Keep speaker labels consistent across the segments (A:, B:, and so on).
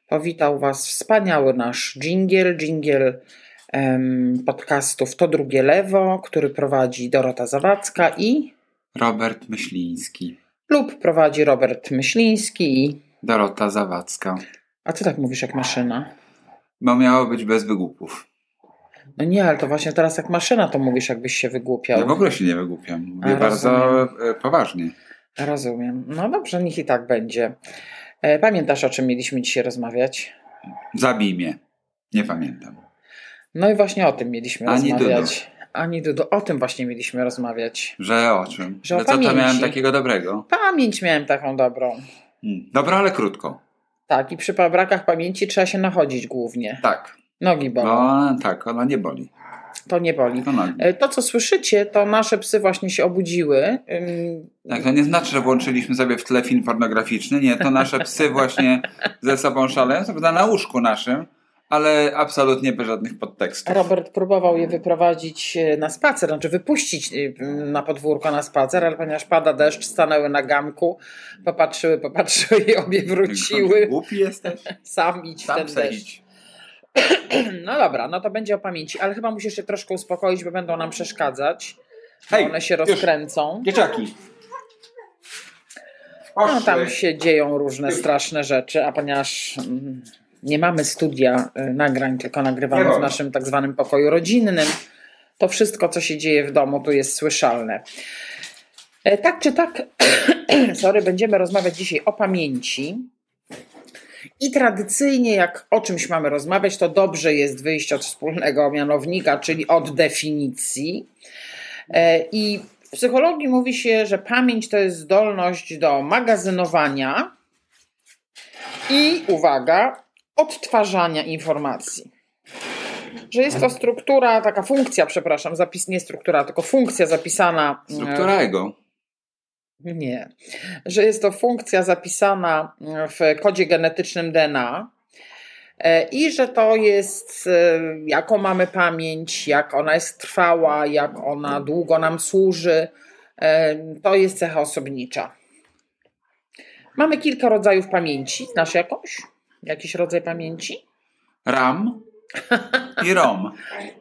A: powitał Was wspaniały nasz dżingiel podcastów To Drugie Lewo, który prowadzi Dorota Zawadzka i
B: Robert Myśliński.
A: Lub prowadzi Robert Myśliński i
B: Dorota Zawadzka.
A: A co tak mówisz jak maszyna?
B: Bo miało być bez wygłupów.
A: No nie, ale to właśnie teraz jak maszyna to mówisz, jakbyś się wygłupiał.
B: Ja w ogóle się nie wygłupiam. Mówię bardzo poważnie.
A: Rozumiem. No dobrze, niech i tak będzie. Pamiętasz, o czym mieliśmy dzisiaj rozmawiać?
B: Zabij mnie. Nie pamiętam.
A: No i właśnie o tym mieliśmy
B: Ani
A: rozmawiać. Ani Dudu. O tym właśnie mieliśmy rozmawiać.
B: Że o czym?
A: Że o
B: co to
A: pamięci.
B: miałem takiego dobrego?
A: Pamięć miałem taką dobrą.
B: Dobra, ale krótko.
A: Tak, i przy brakach pamięci trzeba się nachodzić głównie.
B: Tak.
A: Nogi bolą.
B: No tak, ona nie boli.
A: To nie boli.
B: To nogi.
A: To, co słyszycie, to nasze psy właśnie się obudziły.
B: Tak, to nie znaczy, że włączyliśmy sobie w tle film pornograficzny. Nie, to nasze psy właśnie ze sobą szaleją. Co prawda na łóżku naszym, ale absolutnie bez żadnych podtekstów.
A: Robert próbował je wyprowadzić na spacer, znaczy wypuścić na podwórko na spacer, ale ponieważ pada deszcz, stanęły na ganku, popatrzyły i obie wróciły.
B: Głupi jesteś?
A: Sam idź w ten deszcz. No dobra, no to będzie o pamięci, ale chyba musisz się troszkę uspokoić, bo będą nam przeszkadzać. Hej, one się rozkręcą.
B: Dzieciaki.
A: No tam się dzieją różne straszne rzeczy, a ponieważ nie mamy studia nagrań, tylko nagrywamy w naszym tak zwanym pokoju rodzinnym, to wszystko, co się dzieje w domu, tu jest słyszalne. Tak czy tak, będziemy rozmawiać dzisiaj o pamięci. I tradycyjnie, jak o czymś mamy rozmawiać, to dobrze jest wyjść od wspólnego mianownika, czyli od definicji. I w psychologii mówi się, że pamięć to jest zdolność do magazynowania i, uwaga, odtwarzania informacji. Że jest to struktura, taka funkcja, nie struktura, tylko funkcja zapisana.
B: Struktura ego.
A: Nie, że jest to funkcja zapisana w kodzie genetycznym DNA i że to jest, jaką mamy pamięć, jak ona jest trwała, jak ona długo nam służy, to jest cecha osobnicza. Mamy kilka rodzajów pamięci. Znasz jakąś? Jakiś rodzaj pamięci?
B: RAM i ROM.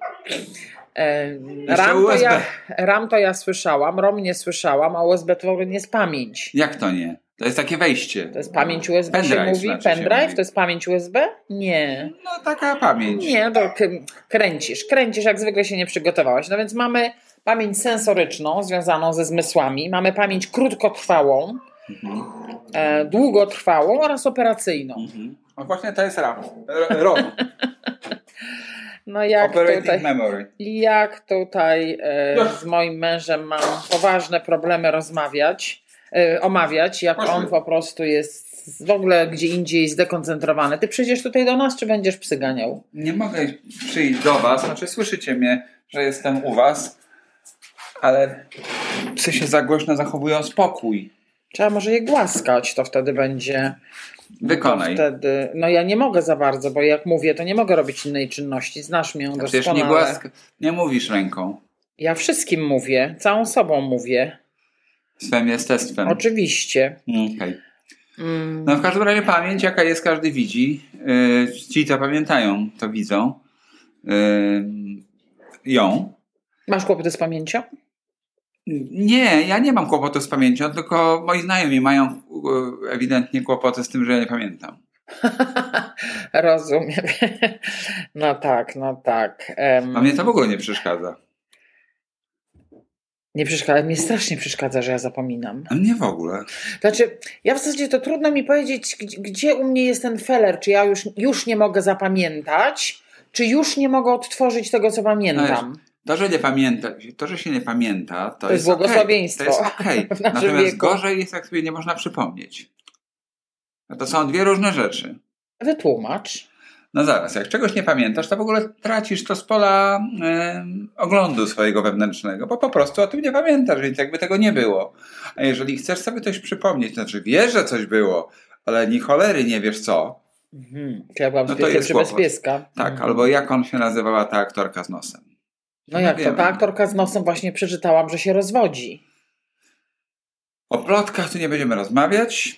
A: RAM to ja słyszałam, ROM nie słyszałam, a USB to w ogóle nie jest pamięć.
B: Jak to nie? To jest takie wejście.
A: To jest pamięć USB
B: Pendrive
A: się mówi?
B: znaczy
A: Pendrive?
B: się mówi.
A: To jest pamięć USB? Nie.
B: No taka pamięć.
A: Nie, to kręcisz, jak zwykle się nie przygotowałaś. No więc mamy pamięć sensoryczną związaną ze zmysłami, mamy pamięć krótkotrwałą, długotrwałą oraz operacyjną.
B: No właśnie to jest ROM.
A: No jak
B: Memory.
A: tutaj z moim mężem mam poważne problemy omawiać, jak on po prostu jest w ogóle gdzie indziej zdekoncentrowany. Ty przyjdziesz tutaj do nas, czy będziesz psy ganiał?
B: Nie mogę przyjść do was, znaczy słyszycie mnie, że jestem u was, ale psy się za głośno zachowują, spokój.
A: Trzeba może je głaskać, to wtedy będzie...
B: Wykonaj.
A: Wtedy, no ja nie mogę za bardzo, bo jak mówię, to nie mogę robić innej czynności. Znasz mnie doskonale.
B: Przecież nie mówisz ręką.
A: Ja wszystkim mówię, całą sobą mówię.
B: Swym jestestwem.
A: Oczywiście.
B: Okay. No w każdym razie pamięć, jaka jest, każdy widzi. Ci, co pamiętają, to widzą ją.
A: Masz kłopoty z pamięcią?
B: Nie, ja nie mam kłopotu z pamięcią, tylko moi znajomi mają ewidentnie kłopoty z tym, że ja nie pamiętam.
A: Rozumiem. No tak.
B: A mnie to w ogóle nie przeszkadza.
A: Nie przeszkadza, mnie strasznie przeszkadza, że ja zapominam.
B: A mnie w ogóle.
A: Znaczy, ja w zasadzie to trudno mi powiedzieć, gdzie u mnie jest ten feller, czy ja już nie mogę zapamiętać, czy już nie mogę odtworzyć tego, co pamiętam.
B: To, że się nie pamięta, to jest
A: błogosławieństwo.
B: To jest okej. Natomiast gorzej jest, jak sobie nie można przypomnieć. No to są dwie różne rzeczy.
A: Wytłumacz.
B: No zaraz, jak czegoś nie pamiętasz, to w ogóle tracisz to z pola oglądu swojego wewnętrznego, bo po prostu o tym nie pamiętasz, więc jakby tego nie było. A jeżeli chcesz sobie coś przypomnieć, to znaczy wiesz, że coś było, ale ni cholery nie wiesz co.
A: Czy ja byłam z pieskiem czy bez pieska?
B: Tak, albo jak on się nazywała, ta aktorka z nosem.
A: No jak to? Ta aktorka z nosem właśnie przeczytałam, że się rozwodzi.
B: O plotkach tu nie będziemy rozmawiać.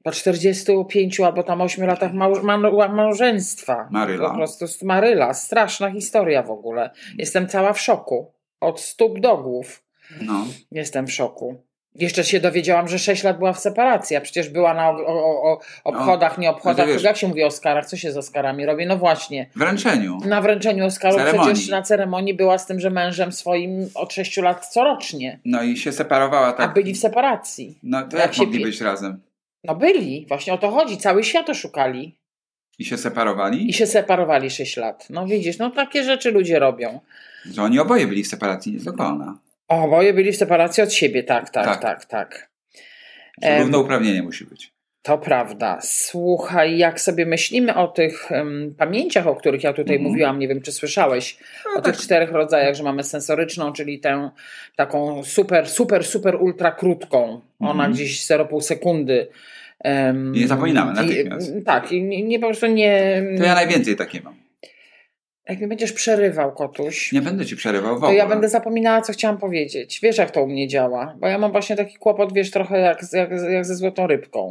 A: po 45 albo tam 8 latach małżeństwa.
B: Maryla.
A: Po prostu Maryla. Straszna historia w ogóle. Jestem cała w szoku. Od stóp do głów.
B: No.
A: Jestem w szoku. Jeszcze się dowiedziałam, że 6 lat była w separacji, a przecież była na obchodach, nie obchodach.
B: No to wiesz,
A: jak się mówi o Oscarach? Co się z Oscarami robi? No właśnie.
B: Wręczeniu.
A: Na wręczeniu Oscarów
B: Ceremonii.
A: przecież na ceremonii była z tym, że mężem swoim od 6 lat corocznie.
B: No i się separowała tak.
A: A byli w separacji.
B: No to jak mogli być razem?
A: No byli. Właśnie o to chodzi. Cały świat to szukali.
B: I się separowali?
A: I się separowali 6 lat. No widzisz, no takie rzeczy ludzie robią.
B: Że oni oboje byli w separacji, nie tylko ona.
A: Oboje byli w separacji od siebie, tak.
B: Równouprawnienie musi być.
A: To prawda. Słuchaj, jak sobie myślimy o tych pamięciach, o których ja tutaj mówiłam, nie wiem, czy słyszałeś, o tych 4 rodzajach, że mamy sensoryczną, czyli tę taką super, ultra krótką. Ona gdzieś 0,5 sekundy.
B: I nie zapominamy natychmiast.
A: Tak, i nie po prostu nie...
B: To ja najwięcej takie mam.
A: Jak mi będziesz przerywał, Kotuś,
B: Nie będę ci przerywał w ogóle.
A: to ja będę zapominała, co chciałam powiedzieć. Wiesz, jak to u mnie działa? Bo ja mam właśnie taki kłopot, wiesz, trochę jak ze złotą rybką.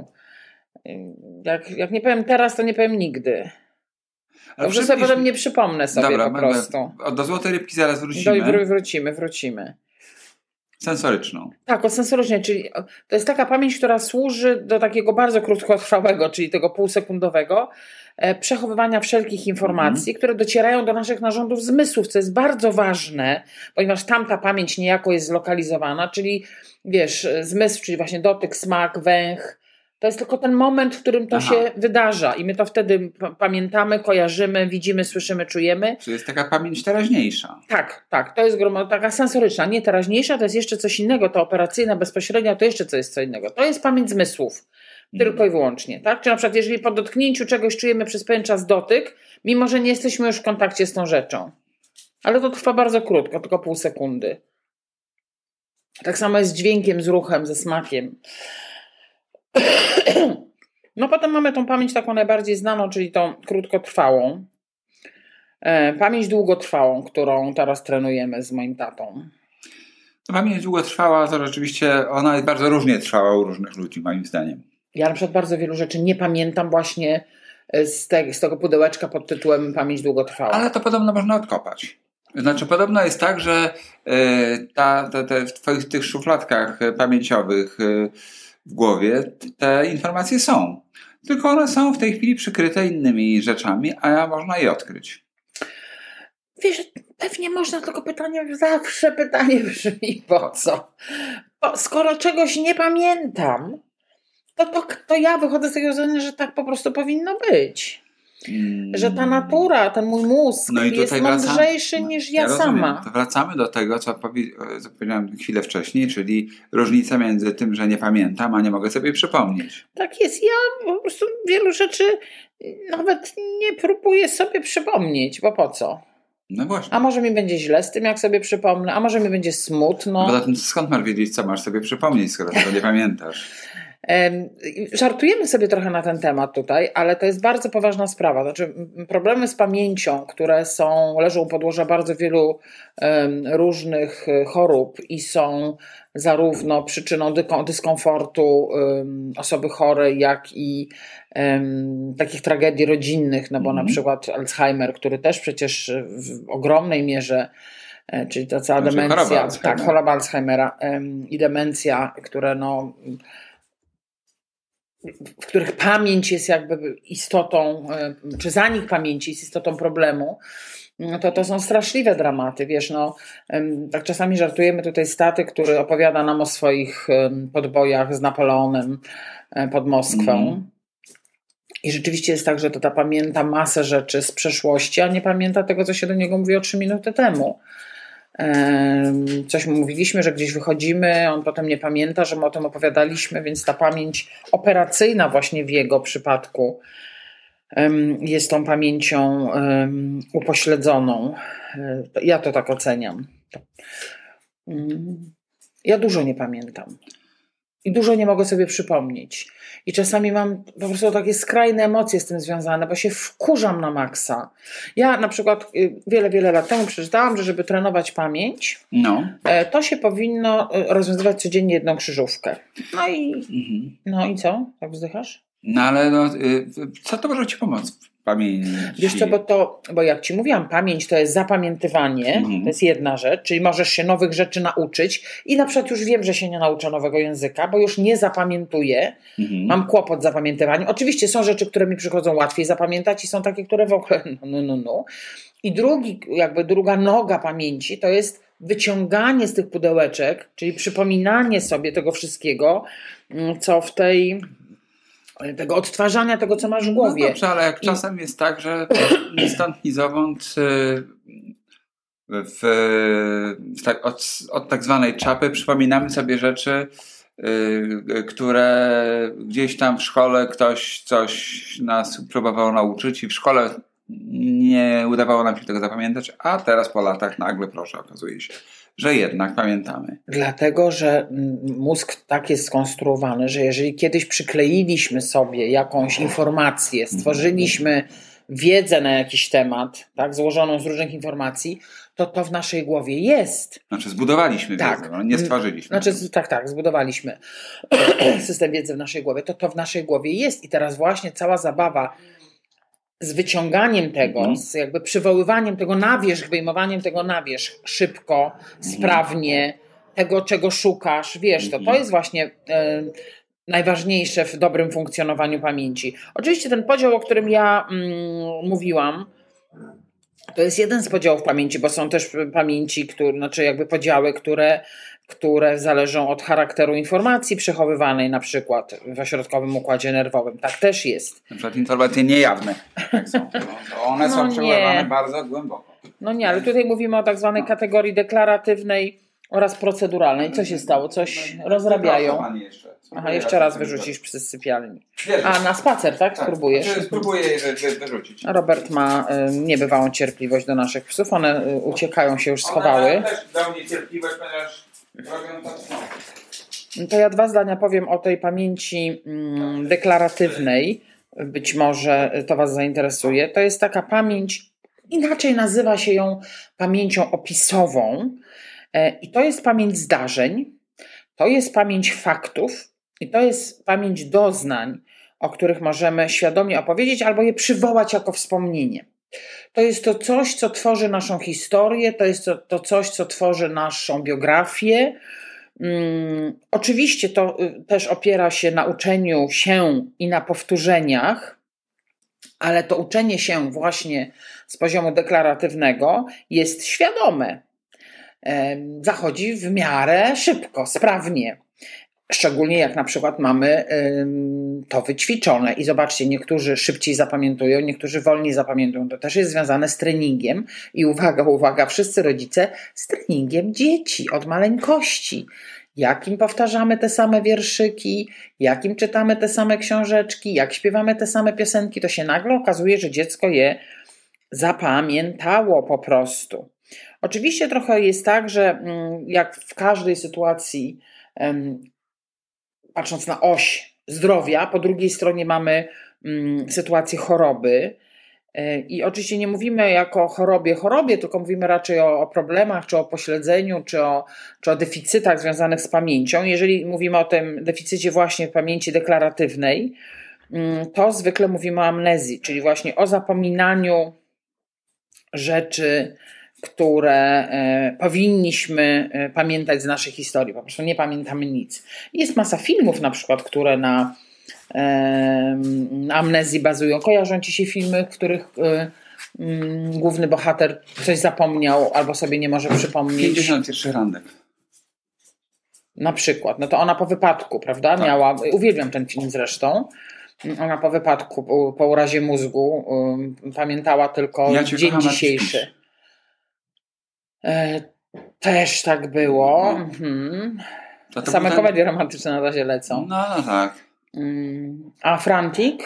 A: Jak nie powiem teraz, to nie powiem nigdy. Dobrze sobie potem nie przypomnę sobie. Dobra, po prostu.
B: Do złotej rybki zaraz wrócimy.
A: Wrócimy.
B: Sensoryczną.
A: Tak, o sensorycznej, czyli to jest taka pamięć, która służy do takiego bardzo krótkotrwałego, czyli tego półsekundowego przechowywania wszelkich informacji, które docierają do naszych narządów zmysłów, co jest bardzo ważne, ponieważ tamta pamięć niejako jest zlokalizowana, czyli wiesz, zmysł, czyli właśnie dotyk, smak, węch. To jest tylko ten moment, w którym to się wydarza i my to wtedy pamiętamy, kojarzymy, widzimy, słyszymy, czujemy.
B: To jest taka pamięć teraźniejsza.
A: Tak. To jest taka sensoryczna, nie teraźniejsza, to jest jeszcze coś innego, to operacyjna, bezpośrednia, to jeszcze coś innego. To jest pamięć zmysłów, tylko i wyłącznie. Tak? Czy na przykład jeżeli po dotknięciu czegoś czujemy przez pewien czas dotyk, mimo że nie jesteśmy już w kontakcie z tą rzeczą. Ale to trwa bardzo krótko, tylko pół sekundy. Tak samo jest z dźwiękiem, z ruchem, ze smakiem. No potem mamy tą pamięć taką najbardziej znaną, czyli tą krótkotrwałą. Pamięć długotrwałą, którą teraz trenujemy z moim tatą.
B: Pamięć długotrwała to rzeczywiście, ona jest bardzo różnie trwała u różnych ludzi, moim zdaniem.
A: Ja na przykład bardzo wielu rzeczy nie pamiętam właśnie z tego pudełeczka pod tytułem pamięć długotrwała.
B: Ale to podobno można odkopać. Znaczy podobno jest tak, że w twoich tych szufladkach pamięciowych w głowie te informacje są. Tylko one są w tej chwili przykryte innymi rzeczami, a można je odkryć.
A: Wiesz, pewnie można, tylko zawsze pytanie brzmi, po co? Bo skoro czegoś nie pamiętam, to ja wychodzę z tego założenia, że tak po prostu powinno być. Że ta natura, ten mój mózg jest mądrzejszy niż ja sama.
B: To wracamy do tego, co powiedziałem chwilę wcześniej, czyli różnica między tym, że nie pamiętam, a nie mogę sobie przypomnieć.
A: Tak jest. Ja po prostu wielu rzeczy nawet nie próbuję sobie przypomnieć, bo po co?
B: No właśnie.
A: A może mi będzie źle z tym, jak sobie przypomnę, a może mi będzie smutno.
B: Poza tym skąd masz wiedzieć, co masz sobie przypomnieć, skoro tego nie pamiętasz?
A: Żartujemy sobie trochę na ten temat tutaj, ale to jest bardzo poważna sprawa. Znaczy, problemy z pamięcią, które leżą u podłoża bardzo wielu różnych chorób i są zarówno przyczyną dyskomfortu osoby chorej, jak i takich tragedii rodzinnych, no bo na przykład Alzheimer, który też przecież w ogromnej mierze, czyli ta cała demencja, choroba Alzheimera i demencja, które w których pamięć jest jakby istotą, czy zanik pamięci jest istotą problemu, to są straszliwe dramaty, wiesz, tak czasami żartujemy tutaj z taty, który opowiada nam o swoich podbojach z Napoleonem pod Moskwą. I rzeczywiście jest tak, że tata pamięta masę rzeczy z przeszłości, a nie pamięta tego, co się do niego mówi 3 minuty temu. Coś mu mówiliśmy, że gdzieś wychodzimy, on potem nie pamięta, że my o tym opowiadaliśmy, więc ta pamięć operacyjna właśnie w jego przypadku jest tą pamięcią upośledzoną. Ja to tak oceniam. Ja dużo nie pamiętam. I dużo nie mogę sobie przypomnieć. I czasami mam po prostu takie skrajne emocje z tym związane, bo się wkurzam na maksa. Ja na przykład wiele lat temu przeczytałam, że żeby trenować pamięć, to się powinno rozwiązywać codziennie 1 krzyżówkę. No i co? Tak wzdychasz?
B: No ale co to może ci pomóc w pamięci?
A: Wiesz co, bo jak ci mówiłam, pamięć to jest zapamiętywanie, to jest jedna rzecz, czyli możesz się nowych rzeczy nauczyć i na przykład już wiem, że się nie nauczę nowego języka, bo już nie zapamiętuję, mam kłopot z zapamiętywaniem. Oczywiście są rzeczy, które mi przychodzą łatwiej zapamiętać i są takie, które w ogóle no. I druga noga pamięci to jest wyciąganie z tych pudełeczek, czyli przypominanie sobie tego wszystkiego, co w tego odtwarzania tego, co masz w głowie.
B: No dobrze, ale jak czasem jest tak, że ni stąd, ni zowąd od tak zwanej czapy przypominamy sobie rzeczy, które gdzieś tam w szkole ktoś coś nas próbował nauczyć i w szkole nie udawało nam się tego zapamiętać, a teraz po latach nagle, proszę, okazuje się, że jednak pamiętamy.
A: Dlatego, że mózg tak jest skonstruowany, że jeżeli kiedyś przykleiliśmy sobie jakąś informację, stworzyliśmy wiedzę na jakiś temat, tak, złożoną z różnych informacji, to w naszej głowie jest.
B: Znaczy zbudowaliśmy wiedzę, ale nie stworzyliśmy.
A: Tak, zbudowaliśmy system wiedzy w naszej głowie, to w naszej głowie jest i teraz właśnie cała zabawa z wyciąganiem tego, z jakby przywoływaniem tego na wierzch, wyjmowaniem tego na wierzch szybko, sprawnie, tego czego szukasz, wiesz, to jest właśnie najważniejsze w dobrym funkcjonowaniu pamięci. Oczywiście ten podział, o którym ja mówiłam, to jest jeden z podziałów pamięci, bo są też pamięci, podziały, które zależą od charakteru informacji przechowywanej na przykład w ośrodkowym układzie nerwowym. Tak też jest.
B: Na przykład informacje niejawne. One są przechowywane bardzo głęboko.
A: No nie, ale tutaj mówimy o tak zwanej kategorii deklaratywnej oraz proceduralnej. Co się stało? Coś rozrabiają. Jeszcze raz wyrzucisz przy sypialni. A na spacer, tak? Spróbujesz?
B: Spróbuję wyrzucić.
A: Robert ma niebywałą cierpliwość do naszych psów. One uciekają, się już schowały.
B: One też dał mi cierpliwość, ponieważ robią to samo.
A: To ja 2 zdania powiem o tej pamięci deklaratywnej. Być może to Was zainteresuje. To jest taka pamięć, inaczej nazywa się ją pamięcią opisową. I to jest pamięć zdarzeń, to jest pamięć faktów i to jest pamięć doznań, o których możemy świadomie opowiedzieć albo je przywołać jako wspomnienie. To jest to coś, co tworzy naszą historię, to jest to coś, co tworzy naszą biografię. Oczywiście to też opiera się na uczeniu się i na powtórzeniach, ale to uczenie się właśnie z poziomu deklaratywnego jest świadome. Zachodzi w miarę szybko, sprawnie. Szczególnie jak na przykład mamy to wyćwiczone. I zobaczcie, niektórzy szybciej zapamiętują, niektórzy wolniej zapamiętują. To też jest związane z treningiem. I uwaga, wszyscy rodzice, z treningiem dzieci od maleńkości. Jakim powtarzamy te same wierszyki, jakim czytamy te same książeczki, jak śpiewamy te same piosenki, to się nagle okazuje, że dziecko je zapamiętało po prostu. Oczywiście trochę jest tak, że jak w każdej sytuacji, patrząc na oś zdrowia, po drugiej stronie mamy sytuację choroby i oczywiście nie mówimy jako o chorobie, tylko mówimy raczej o problemach, czy o pośledzeniu, czy o deficytach związanych z pamięcią. Jeżeli mówimy o tym deficycie właśnie pamięci deklaratywnej, to zwykle mówimy o amnezji, czyli właśnie o zapominaniu rzeczy, które powinniśmy pamiętać z naszej historii. Po prostu nie pamiętamy nic. Jest masa filmów na przykład, które na amnezji bazują. Kojarzą Ci się filmy, w których główny bohater coś zapomniał albo sobie nie może przypomnieć?
B: 51 randek.
A: Na przykład. No to ona po wypadku, prawda? Tak. Uwielbiam ten film zresztą. Ona po wypadku, po urazie mózgu pamiętała tylko dzień dzisiejszy. Też tak było. Same komedie romantyczne na razie lecą.
B: No tak.
A: A Frantic?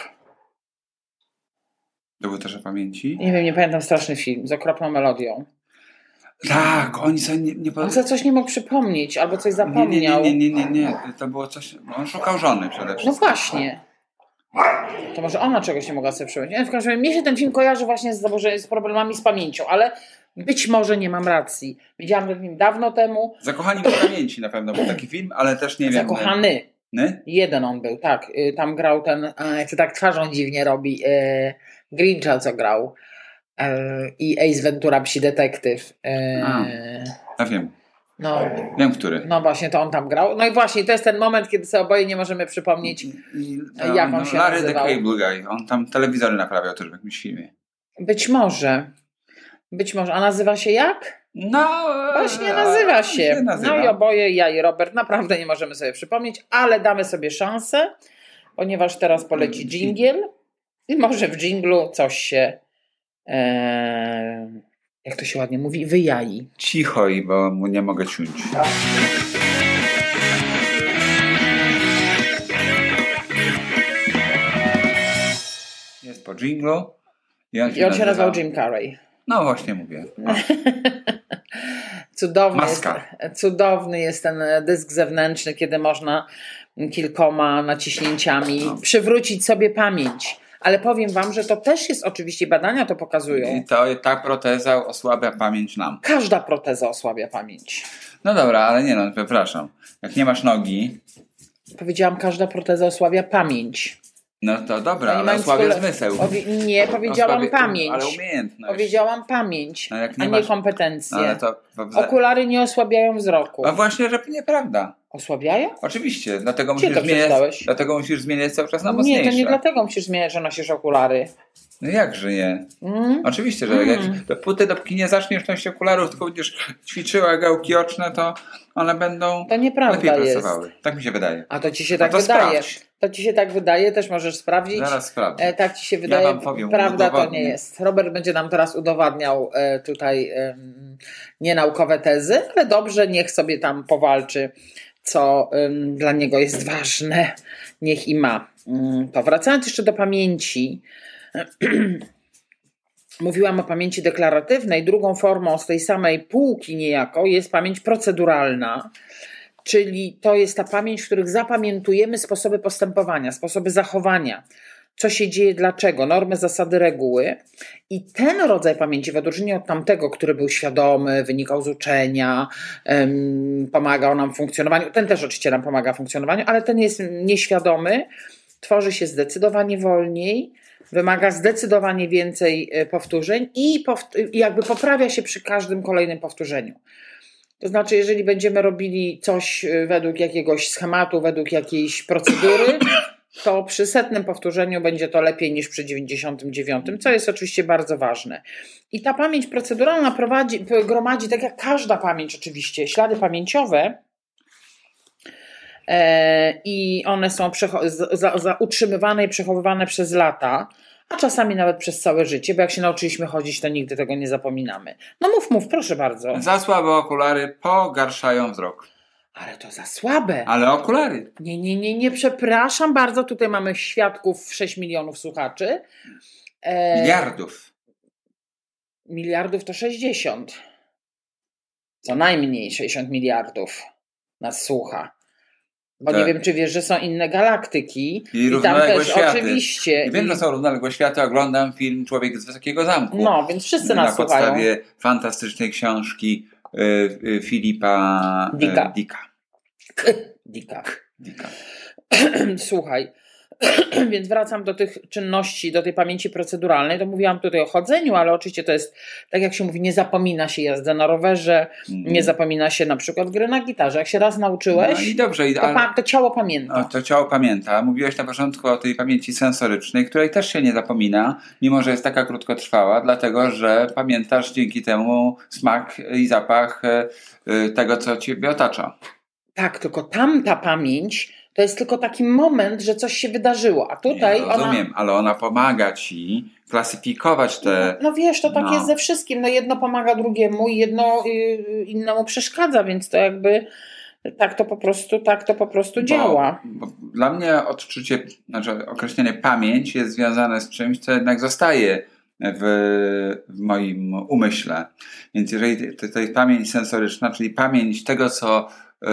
B: To był też o pamięci?
A: Nie wiem, nie pamiętam, straszny film z okropną melodią.
B: Tak, oni sobie
A: On sobie coś nie mógł przypomnieć, albo coś zapomniał.
B: Nie. To było coś. On szukał żony przede wszystkim.
A: No właśnie. To może ona czegoś nie mogła sobie przypomnieć. W każdym razie mnie się ten film kojarzy właśnie z problemami z pamięcią, ale być może nie mam racji. Widziałam ten film dawno temu.
B: Zakochani w pamięci na pewno był taki film, ale też nie wiem.
A: Zakochany. Jeden on był, tak. Tam grał ten, jak to tak twarzą dziwnie robi, Grincha, co grał. I Ace Ventura, Psi Detektyw.
B: Ja wiem.
A: No,
B: wiem, który.
A: No właśnie, to on tam grał. No i właśnie, to jest ten moment, kiedy sobie oboje nie możemy przypomnieć, jak on się
B: Larry
A: nazywał.
B: the Cable Guy. On tam telewizory naprawiał też w jakimś filmie.
A: Być może. A nazywa się jak?
B: No,
A: właśnie nazywa się. No i oboje, ja i Robert, naprawdę nie możemy sobie przypomnieć, ale damy sobie szansę, ponieważ teraz poleci dżingiel i może w dżinglu coś się, jak to się ładnie mówi, wyjai.
B: Cicho, bo mu nie mogę ciąć. Jest po dżinglu.
A: I on się nazywał Jim Carrey.
B: No właśnie mówię.
A: Cudowny jest ten dysk zewnętrzny, kiedy można kilkoma naciśnięciami przywrócić sobie pamięć. Ale powiem wam, że to też jest oczywiście, badania to pokazują.
B: I ta proteza osłabia pamięć nam.
A: Każda proteza osłabia pamięć.
B: No dobra, ale nie, przepraszam. Jak nie masz nogi...
A: Powiedziałam, każda proteza osłabia pamięć.
B: No to dobra, ale osłabia zmysł.
A: Nie, powiedziałam pamięć.
B: Ale umiejętność.
A: Powiedziałam pamięć, a nie kompetencje.
B: Ale to...
A: Okulary nie osłabiają wzroku.
B: A właśnie, że nieprawda.
A: Osłabiają?
B: Oczywiście, dlatego musisz zmieniać cały czas na mocniejsze.
A: Nie, to nie dlatego musisz zmieniać, że nosisz okulary.
B: No jakże nie? Oczywiście, że dopóki nie zaczniesz nosić okularów, tylko będziesz ćwiczyła gałki oczne, to one będą lepiej pracowały. Tak mi się wydaje.
A: A to ci się tak wydaje.
B: Sprawdź.
A: To ci się tak wydaje, też możesz sprawdzić.
B: Zaraz sprawdzę.
A: Tak ci się wydaje.
B: Ja wam powiem,
A: prawda to nie jest. Robert będzie nam teraz udowadniał tutaj nienaukowe tezy, ale dobrze, niech sobie tam powalczy, co dla niego jest ważne. Niech i ma. To wracając jeszcze do pamięci. Mówiłam o pamięci deklaratywnej. Drugą formą z tej samej półki niejako jest pamięć proceduralna. Czyli to jest ta pamięć, w których zapamiętujemy sposoby postępowania, sposoby zachowania, co się dzieje, dlaczego, normy, zasady, reguły. I ten rodzaj pamięci, w odróżnieniu od tamtego, który był świadomy, wynikał z uczenia, pomagał nam w funkcjonowaniu, ten też oczywiście nam pomaga w funkcjonowaniu, ale ten jest nieświadomy, tworzy się zdecydowanie wolniej, wymaga zdecydowanie więcej powtórzeń i jakby poprawia się przy każdym kolejnym powtórzeniu. To znaczy, jeżeli będziemy robili coś według jakiegoś schematu, według jakiejś procedury, to przy 100. powtórzeniu będzie to lepiej niż przy 99, co jest oczywiście bardzo ważne. I ta pamięć proceduralna gromadzi, tak jak każda pamięć oczywiście, ślady pamięciowe i one są utrzymywane i przechowywane przez lata, a czasami nawet przez całe życie, bo jak się nauczyliśmy chodzić, to nigdy tego nie zapominamy. No mów, proszę bardzo.
B: Za słabe okulary pogarszają wzrok.
A: Ale to za słabe.
B: Ale okulary.
A: Nie, przepraszam bardzo. Tutaj mamy świadków 6 milionów słuchaczy.
B: Miliardów.
A: Miliardów to 60. Co najmniej 60 miliardów nas słucha. Bo nie wiem, czy wiesz, że są inne galaktyki.
B: I tam też światy.
A: Oczywiście.
B: I wiem, że są równoległe światy. Oglądam film Człowiek z Wysokiego Zamku.
A: No, więc wszyscy nas słuchają.
B: Na podstawie fantastycznej książki Filipa Dicka.
A: Słuchaj. Więc wracam do tych czynności, do tej pamięci proceduralnej. To mówiłam tutaj o chodzeniu, ale oczywiście to jest, tak jak się mówi, nie zapomina się jazdy na rowerze, nie zapomina się na przykład gry na gitarze. Jak się raz nauczyłeś,
B: no i dobrze,
A: to ciało pamięta.
B: No, to ciało pamięta. Mówiłeś na początku o tej pamięci sensorycznej, której też się nie zapomina, mimo że jest taka krótkotrwała, dlatego że pamiętasz dzięki temu smak i zapach tego, co ciebie otacza.
A: Tak, tylko tamta pamięć to jest tylko taki moment, że coś się wydarzyło, a tutaj
B: rozumiem, ale ona pomaga ci klasyfikować te...
A: No wiesz, to tak jest ze wszystkim. No jedno pomaga drugiemu i jedno innemu przeszkadza, więc to jakby tak to po prostu działa.
B: Bo dla mnie określenie pamięć jest związane z czymś, co jednak zostaje w moim umyśle. Więc jeżeli to jest pamięć sensoryczna, czyli pamięć tego, co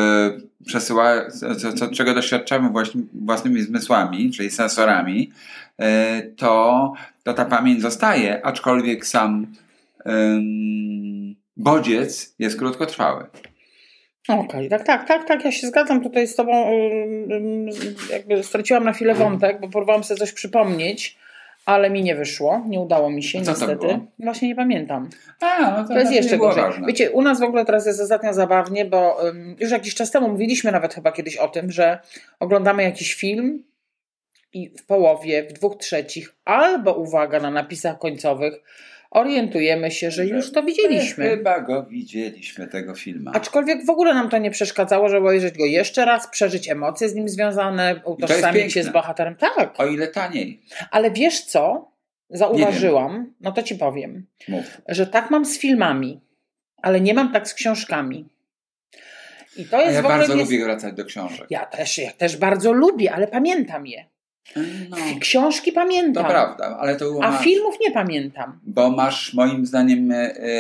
B: czego doświadczamy własnymi zmysłami, czyli sensorami, to ta pamięć zostaje, aczkolwiek sam bodziec jest krótkotrwały.
A: Okej, tak, ja się zgadzam tutaj z tobą, jakby straciłam na chwilę wątek, bo próbowałam sobie coś przypomnieć, ale mi nie wyszło, nie udało mi się,
B: Co to
A: niestety.
B: było?
A: Właśnie nie pamiętam.
B: No
A: To jest jeszcze gorzej.
B: ważne.
A: Wiecie, u nas w ogóle teraz jest ostatnio zabawnie, bo już jakiś czas temu mówiliśmy nawet chyba kiedyś o tym, że oglądamy jakiś film i w połowie, w 2/3 albo uwaga na napisach końcowych orientujemy się, że już to widzieliśmy.
B: Chyba go widzieliśmy, tego filmu.
A: Aczkolwiek w ogóle nam to nie przeszkadzało, żeby obejrzeć go jeszcze raz, przeżyć emocje z nim związane, utożsamić się z bohaterem. Tak.
B: O ile taniej.
A: Ale wiesz co? Zauważyłam, no to ci powiem, że tak mam z filmami, ale nie mam tak z książkami. I to jest
B: ja
A: w ogóle
B: bardzo lubię wracać do książek.
A: Ja też bardzo lubię, ale pamiętam je.
B: No.
A: Książki pamiętam.
B: To prawda, ale to było.
A: A filmów nie pamiętam.
B: Bo masz moim zdaniem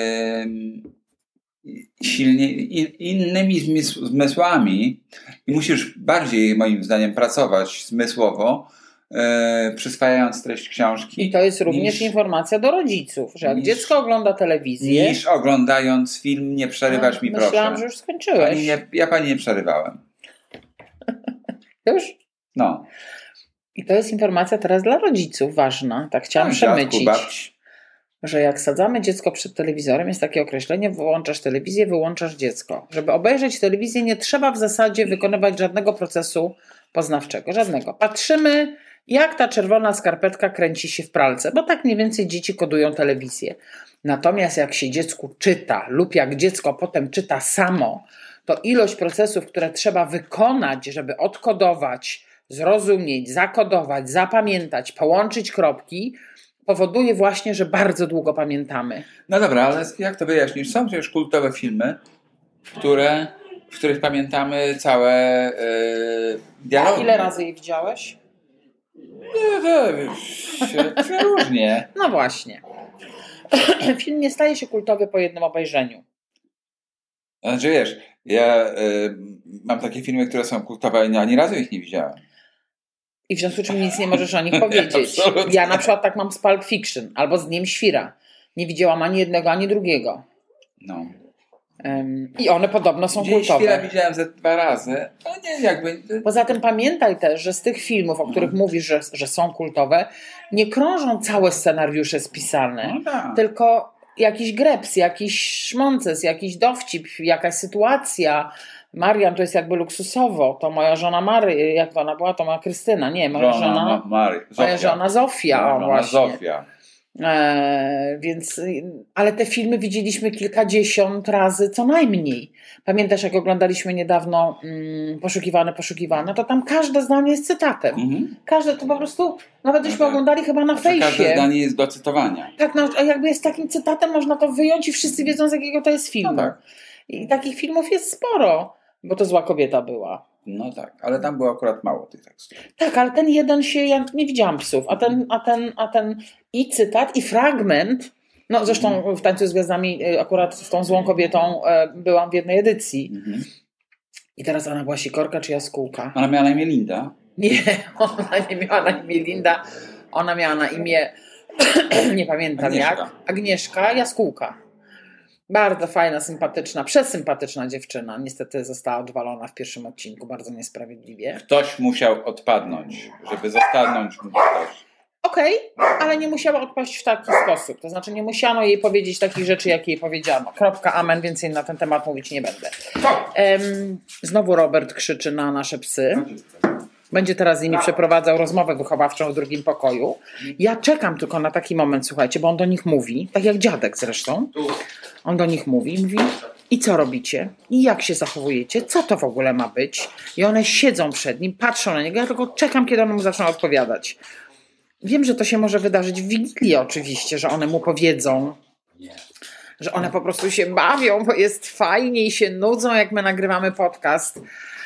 B: silnie innymi zmysłami i musisz bardziej moim zdaniem pracować zmysłowo, przyswajając treść książki.
A: I to jest również informacja do rodziców, że jak dziecko ogląda telewizję...
B: Niż oglądając film nie przerywać mi, proszę.
A: Myślałam, że już skończyłeś.
B: Ja pani nie przerywałem.
A: Już?
B: No.
A: I to jest informacja teraz dla rodziców ważna. Tak chciałam przemycić, że jak sadzamy dziecko przed telewizorem, jest takie określenie: wyłączasz telewizję, wyłączasz dziecko. Żeby obejrzeć telewizję, nie trzeba w zasadzie wykonywać żadnego procesu poznawczego. Żadnego. Patrzymy, jak ta czerwona skarpetka kręci się w pralce, bo tak mniej więcej dzieci kodują telewizję. Natomiast jak się dziecku czyta lub jak dziecko potem czyta samo, to ilość procesów, które trzeba wykonać, żeby odkodować, zrozumieć, zakodować, zapamiętać, połączyć kropki, powoduje właśnie, że bardzo długo pamiętamy.
B: No dobra, ale jak to wyjaśnisz? Są przecież kultowe filmy, w których pamiętamy całe dialogi.
A: A ile razy je widziałeś?
B: Różnie.
A: No właśnie. Film nie staje się kultowy po jednym obejrzeniu.
B: Znaczy wiesz, ja mam takie filmy, które są kultowe i ani razu ich nie widziałem.
A: I w związku z czym nic nie możesz o nich powiedzieć. Ja na przykład tak mam z Pulp Fiction albo z Dniem Świra. Nie widziałam ani jednego, ani drugiego.
B: No.
A: I one podobno są
B: Dzień
A: kultowe.
B: Świra widziałem ze 2 razy. Ale nie, jakby...
A: Poza tym pamiętaj też, że z tych filmów, o których mówisz, że są kultowe, nie krążą całe scenariusze spisane.
B: No tak.
A: Tylko jakiś greps, jakiś szmonces, jakiś dowcip, jakaś sytuacja. Marian to jest jakby luksusowo. To moja żona Mary, jak to ona była, to moja Krystyna. Nie, moja żona moja żona Zofia. O, właśnie.
B: Zofia.
A: Więc, ale te filmy widzieliśmy kilkadziesiąt razy co najmniej. Pamiętasz, jak oglądaliśmy niedawno Poszukiwane, to tam każde zdanie jest cytatem. Każde to po prostu, nawet żeśmy oglądali chyba na fejsie.
B: Każde zdanie jest do cytowania.
A: Tak, no, jakby jest takim cytatem, można to wyjąć i wszyscy wiedzą, z jakiego to jest filmu.
B: No tak.
A: I takich filmów jest sporo, bo to Zła kobieta była.
B: No tak, ale tam było akurat mało tych tekstów.
A: Tak, ale ten jeden ja nie widziałam psów, a ten i cytat, i fragment, no zresztą w Tańcu z Gwiazdami akurat z tą Złą kobietą byłam w jednej edycji. I teraz ona była Sikorka czy Jaskółka?
B: Ona miała na imię Linda?
A: Nie, ona nie miała na imię Linda, ona miała na imię, nie pamiętam
B: Agnieszka.
A: jak, Agnieszka Jaskółka. Bardzo fajna, sympatyczna, przesympatyczna dziewczyna. Niestety została odwalona w pierwszym odcinku, bardzo niesprawiedliwie.
B: Ktoś musiał odpadnąć, żeby zastanąć mu ktoś.
A: Okej, ale nie musiała odpaść w taki sposób. To znaczy nie musiano jej powiedzieć takich rzeczy, jak jej powiedziano. Kropka, amen, więcej na ten temat mówić nie będę. Znowu Robert krzyczy na nasze psy. Będzie teraz z nimi przeprowadzał rozmowę wychowawczą w drugim pokoju. Ja czekam tylko na taki moment, słuchajcie, bo on do nich mówi, tak jak dziadek zresztą. On do nich mówi, i co robicie? I jak się zachowujecie? Co to w ogóle ma być? I one siedzą przed nim, patrzą na niego, ja tylko czekam, kiedy one mu zaczną odpowiadać. Wiem, że to się może wydarzyć w Wigilię oczywiście, że one mu powiedzą, że one po prostu się bawią, bo jest fajnie i się nudzą, jak my nagrywamy podcast.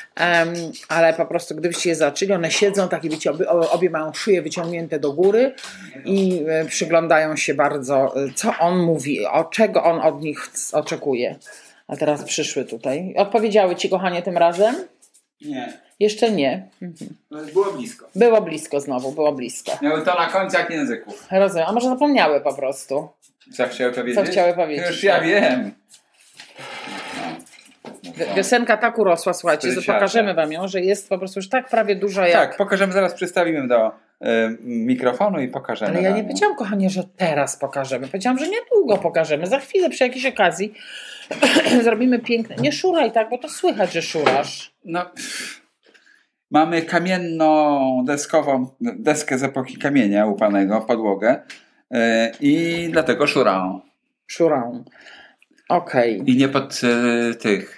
A: Ale po prostu gdybyście je zaczęli, one siedzą tak i wiecie, obie mają szyję wyciągnięte do góry i przyglądają się bardzo, co on mówi, czego on od nich oczekuje. A teraz przyszły tutaj. Odpowiedziały ci, kochanie, tym razem?
B: Nie.
A: Jeszcze nie.
B: No, było blisko.
A: Było blisko znowu, było blisko.
B: Miały to na końcu jak języków.
A: Rozumiem, a może zapomniały po prostu.
B: Co chciały powiedzieć?
A: Co chciały powiedzieć?
B: Już ja wiem.
A: Piosenka tak urosła, słuchajcie, że pokażemy wam ją, że jest po prostu już tak prawie duża jak...
B: Tak, pokażemy, zaraz przedstawimy do mikrofonu i pokażemy.
A: Ale ja nie powiedziałam, kochanie, że teraz pokażemy. Powiedziałam, że niedługo pokażemy. Za chwilę, przy jakiejś okazji zrobimy piękne... Nie szuraj tak, bo to słychać, że szurasz.
B: No... Mamy kamienną deskę z epoki kamienia łupanego, podłogę i dlatego szurą.
A: Szurą. Okej.
B: I nie pod tych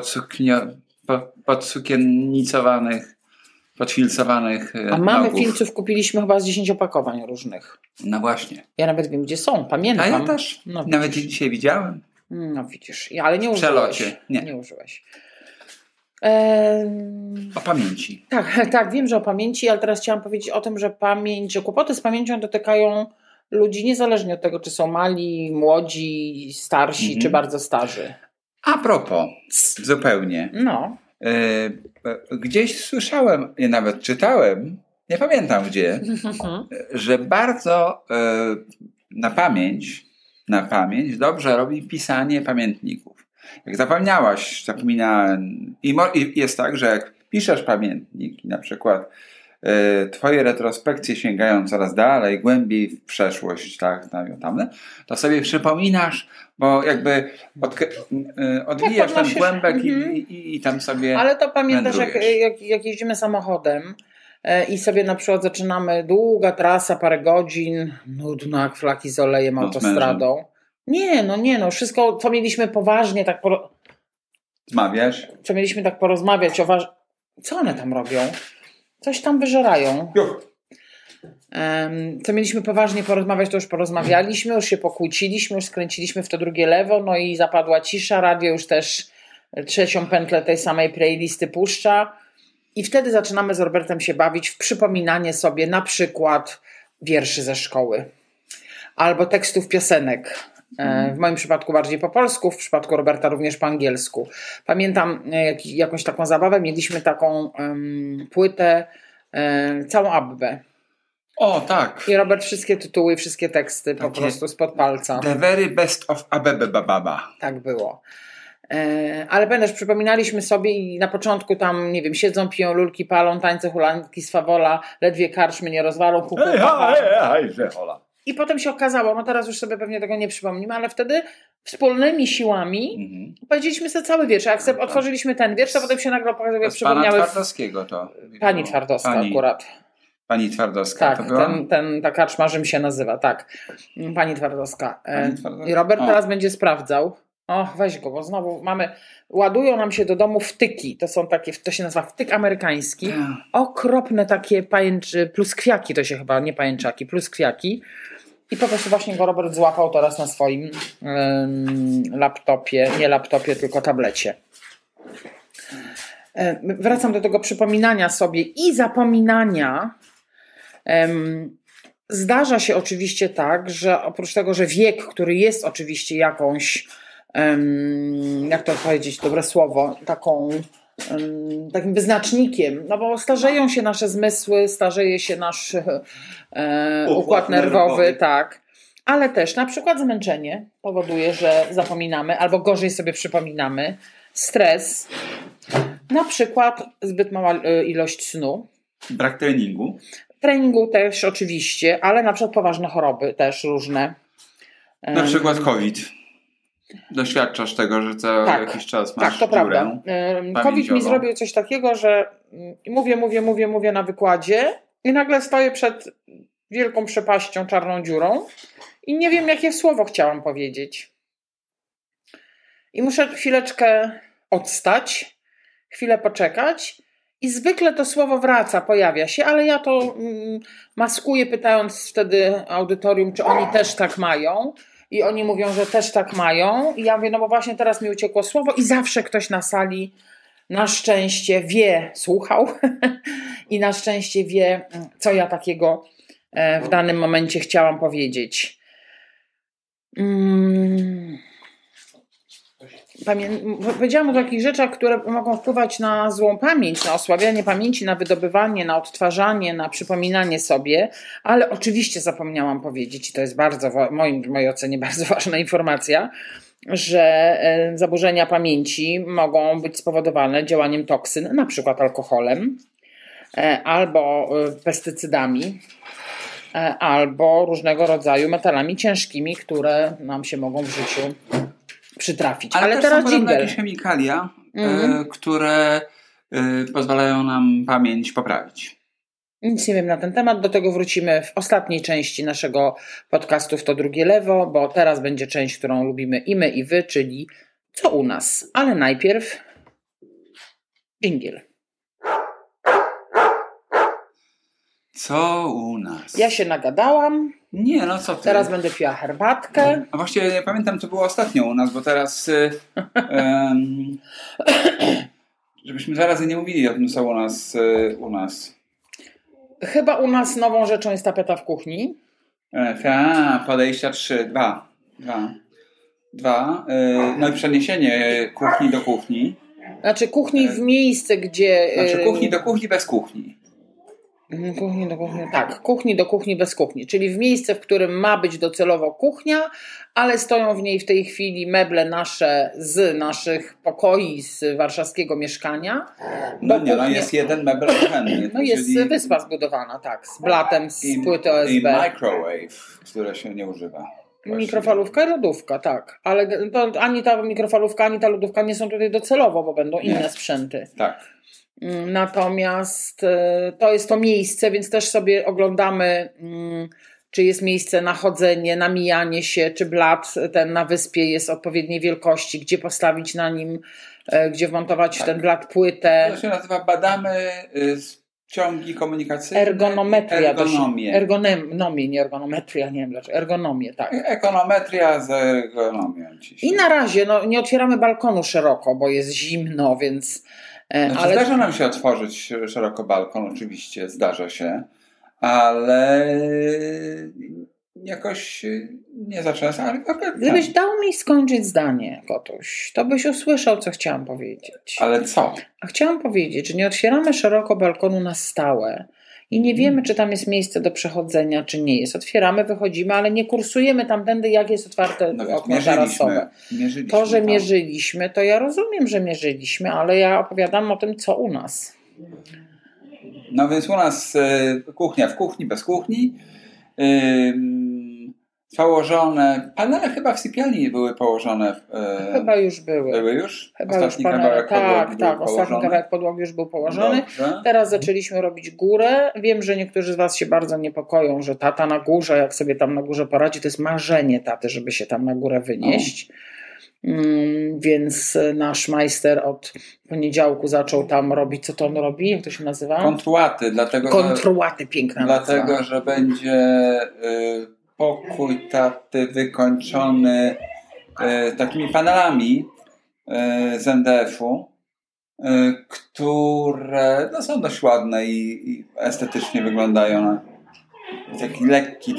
B: podsukiennicowanych, podfilcowanych
A: A mamy
B: nogów.
A: filców, kupiliśmy chyba z 10 opakowań różnych.
B: No właśnie.
A: Ja nawet wiem, gdzie są, pamiętam.
B: A ja też.
A: No,
B: nawet je dzisiaj widziałem.
A: No widzisz, ale nie
B: w
A: użyłeś.
B: przelocie. Nie
A: użyłeś.
B: O pamięci.
A: Tak, wiem, że o pamięci, ale teraz chciałam powiedzieć o tym, że kłopoty z pamięcią dotykają ludzi niezależnie od tego, czy są mali, młodzi, starsi, czy bardzo starzy.
B: A propos, zupełnie.
A: No.
B: Gdzieś słyszałem, i nawet czytałem, nie pamiętam gdzie, że bardzo na pamięć dobrze robi pisanie pamiętników. Jak zapomniałem i jest tak, że jak piszesz pamiętnik, na przykład twoje retrospekcje sięgają coraz dalej, głębiej w przeszłość, tak, tamne, to sobie przypominasz, bo jakby odwijasz ten głębek i tam sobie
A: ale to pamiętasz, jak jeździmy samochodem i sobie na przykład zaczynamy długa trasa, parę godzin, nudno jak flaki z olejem autostradą. Nie, wszystko, co mieliśmy poważnie tak
B: zmawiasz?
A: Co mieliśmy tak porozmawiać o co one tam robią? Coś tam wyżerają. Co mieliśmy poważnie porozmawiać, to już porozmawialiśmy, już się pokłóciliśmy, już skręciliśmy w to drugie lewo, no i zapadła cisza, radio już też trzecią pętlę tej samej playlisty puszcza i wtedy zaczynamy z Robertem się bawić w przypominanie sobie na przykład wierszy ze szkoły albo tekstów piosenek. W moim przypadku bardziej po polsku, w przypadku Roberta również po angielsku. Pamiętam jakąś taką zabawę, mieliśmy taką płytę, całą Abbę.
B: O, tak.
A: I Robert wszystkie tytuły, wszystkie teksty po prostu spod palca.
B: The very best of Abebe Baba.
A: Tak było. Ale pamiętasz, przypominaliśmy sobie i na początku tam, nie wiem, siedzą, piją lulki, palą, tańce, hulanki, swawola, ledwie karczmy nie rozwalą, I potem się okazało, no teraz już sobie pewnie tego nie przypomnimy, ale wtedy wspólnymi siłami powiedzieliśmy sobie cały wiersz. Jak sobie otworzyliśmy ten wiersz, to potem się nagle przypomniały...
B: Pana Twardowskiego to.
A: Pani Twardowska akurat.
B: Pani Twardowska
A: tak,
B: to była?
A: Ta karczma Rzym się nazywa, tak. Pani Twardowska. I Robert teraz będzie sprawdzał. Weź go, bo znowu ładują nam się do domu wtyki. To są takie, to się nazywa wtyk amerykański. Okropne takie pluskwiaki, to się chyba, nie pajęczaki, pluskwiaki. I po prostu właśnie go Robert złapał teraz na swoim nie laptopie, tylko tablecie. Wracam do tego przypominania sobie i zapominania. Zdarza się oczywiście tak, że oprócz tego, że wiek, który jest oczywiście jakąś, jak to powiedzieć, dobre słowo, takim wyznacznikiem, no bo starzeją się nasze zmysły, starzeje się nasz układ nerwowy, tak. Ale też na przykład zmęczenie powoduje, że zapominamy albo gorzej sobie przypominamy. Stres, na przykład zbyt mała ilość snu.
B: Brak treningu.
A: Treningu też oczywiście, ale na przykład poważne choroby też różne.
B: Na przykład COVID. Doświadczasz tego, że co jakiś czas masz
A: to prawda. COVID mi zrobił coś takiego, że mówię na wykładzie i nagle stoję przed wielką przepaścią, czarną dziurą i nie wiem, jakie słowo chciałam powiedzieć. I muszę chwileczkę odstać, chwilę poczekać i zwykle to słowo wraca, pojawia się, ale ja to maskuję, pytając wtedy audytorium, czy oni też tak mają. I oni mówią, że też tak mają. I ja mówię, no bo właśnie teraz mi uciekło słowo i zawsze ktoś na sali na szczęście słuchał i na szczęście wie, co ja takiego w danym momencie chciałam powiedzieć. Powiedziałam o takich rzeczach, które mogą wpływać na złą pamięć, na osłabianie pamięci, na wydobywanie, na odtwarzanie, na przypominanie sobie, ale oczywiście zapomniałam powiedzieć, i to jest bardzo, w mojej ocenie bardzo ważna informacja, że zaburzenia pamięci mogą być spowodowane działaniem toksyn, na przykład alkoholem, albo pestycydami, albo różnego rodzaju metalami ciężkimi, które nam się mogą w życiu przytrafić.
B: Ale też
A: teraz
B: są jakieś chemikalia, które pozwalają nam pamięć poprawić.
A: Nic nie wiem na ten temat, do tego wrócimy w ostatniej części naszego podcastu w To Drugie Lewo, bo teraz będzie część, którą lubimy i my, i wy, czyli co u nas. Ale najpierw dżingiel.
B: Co u nas?
A: Ja się nagadałam.
B: Nie, no co ty?
A: Teraz będę piła herbatkę.
B: A właściwie nie pamiętam, co było ostatnio u nas, bo teraz żebyśmy zaraz nie mówili o tym, co u nas.
A: Chyba u nas nową rzeczą jest tapeta w kuchni.
B: Podejścia 3, 2. No i przeniesienie kuchni do kuchni.
A: Znaczy kuchni w miejsce, gdzie...
B: Znaczy kuchni do kuchni bez kuchni.
A: Kuchni do kuchni, tak. Kuchni do kuchni bez kuchni. Czyli w miejsce, w którym ma być docelowo kuchnia, ale stoją w niej w tej chwili meble nasze z naszych pokoi z warszawskiego mieszkania.
B: No jest jeden mebel kuchenny.
A: No jest wyspa zbudowana, tak. Z blatem, z płyty OSB.
B: I microwave, które się nie używa.
A: Mikrofalówka i lodówka, tak. Ale to ani ta mikrofalówka, ani ta lodówka nie są tutaj docelowo, bo będą inne sprzęty.
B: Tak.
A: Natomiast to jest to miejsce, więc też sobie oglądamy, czy jest miejsce na chodzenie, na mijanie się, czy blat ten na wyspie jest odpowiedniej wielkości, gdzie postawić na nim, gdzie wmontować w ten blat płytę.
B: To się nazywa badamy ciągi komunikacyjne.
A: Ergonomię, nie ergonometria, nie wiem dlaczego. Ergonomię, tak.
B: Ekonometria z ergonomią.
A: I na razie nie otwieramy balkonu szeroko, bo jest zimno, więc...
B: ale... Zdarza nam się otworzyć szeroko balkon, oczywiście, zdarza się, ale jakoś nie za często. Ale...
A: Gdybyś dał mi skończyć zdanie, Kotuś, to byś usłyszał, co chciałam powiedzieć.
B: Ale co?
A: A chciałam powiedzieć, że nie otwieramy szeroko balkonu na stałe i nie wiemy, czy tam jest miejsce do przechodzenia, czy nie jest. Otwieramy, wychodzimy, ale nie kursujemy tamtędy, jak jest otwarte okno tarasowe. To, że mierzyliśmy, to ja rozumiem, że mierzyliśmy, ale ja opowiadam o tym, co u nas.
B: No więc u nas kuchnia w kuchni, bez kuchni. Położone, panele chyba w sypialni były położone.
A: Chyba już były.
B: Były już?
A: Chyba ostatni już kawałek podłogi tak, ostatni kawałek podłogi już był położony. Dobrze. Teraz zaczęliśmy robić górę. Wiem, że niektórzy z was się bardzo niepokoją, że tata na górze, jak sobie tam na górze poradzi, to jest marzenie taty, żeby się tam na górę wynieść. Więc nasz majster od poniedziałku zaczął tam robić, co to on robi? Jak to się nazywa?
B: Kontruaty.
A: Kontruaty, piękna
B: dlatego,
A: nazwa.
B: że będzie pokój taty wykończony takimi panelami z NDF-u, które są dość ładne i estetycznie wyglądają na taki lekki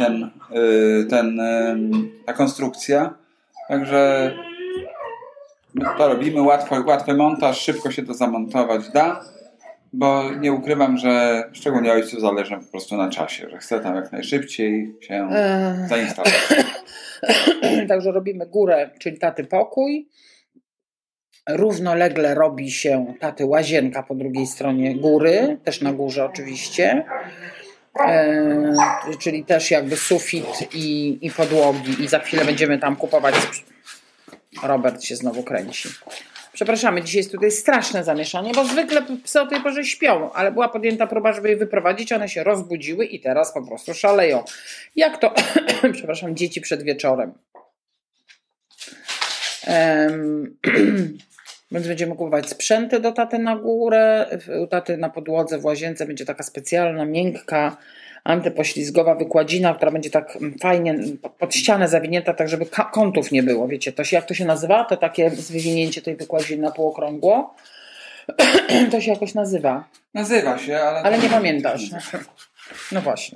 B: ta konstrukcja. Także my to robimy, łatwy montaż, szybko się to zamontować da, bo nie ukrywam, że szczególnie ojcu zależy po prostu na czasie, że chce tam jak najszybciej się zainstalować.
A: Także robimy górę, czyli taty pokój. Równolegle robi się taty łazienka po drugiej stronie góry, też na górze oczywiście. Czyli też jakby sufit i podłogi i za chwilę będziemy tam kupować. Robert się znowu kręci. Przepraszamy, dzisiaj jest tutaj straszne zamieszanie, bo zwykle psy o tej porze śpią, ale była podjęta próba, żeby je wyprowadzić, one się rozbudziły i teraz po prostu szaleją. Jak to, przepraszam, dzieci przed wieczorem. Więc będziemy kupować sprzęty do taty na górę. U taty na podłodze w łazience będzie taka specjalna, miękka, antypoślizgowa wykładzina, która będzie tak fajnie pod ścianę zawinięta, tak żeby kątów nie było. Wiecie, jak to się nazywa? To takie zwinięcie tej wykładziny na półokrągło. To się jakoś nazywa.
B: Nazywa się,
A: ale nie pamiętasz. No właśnie.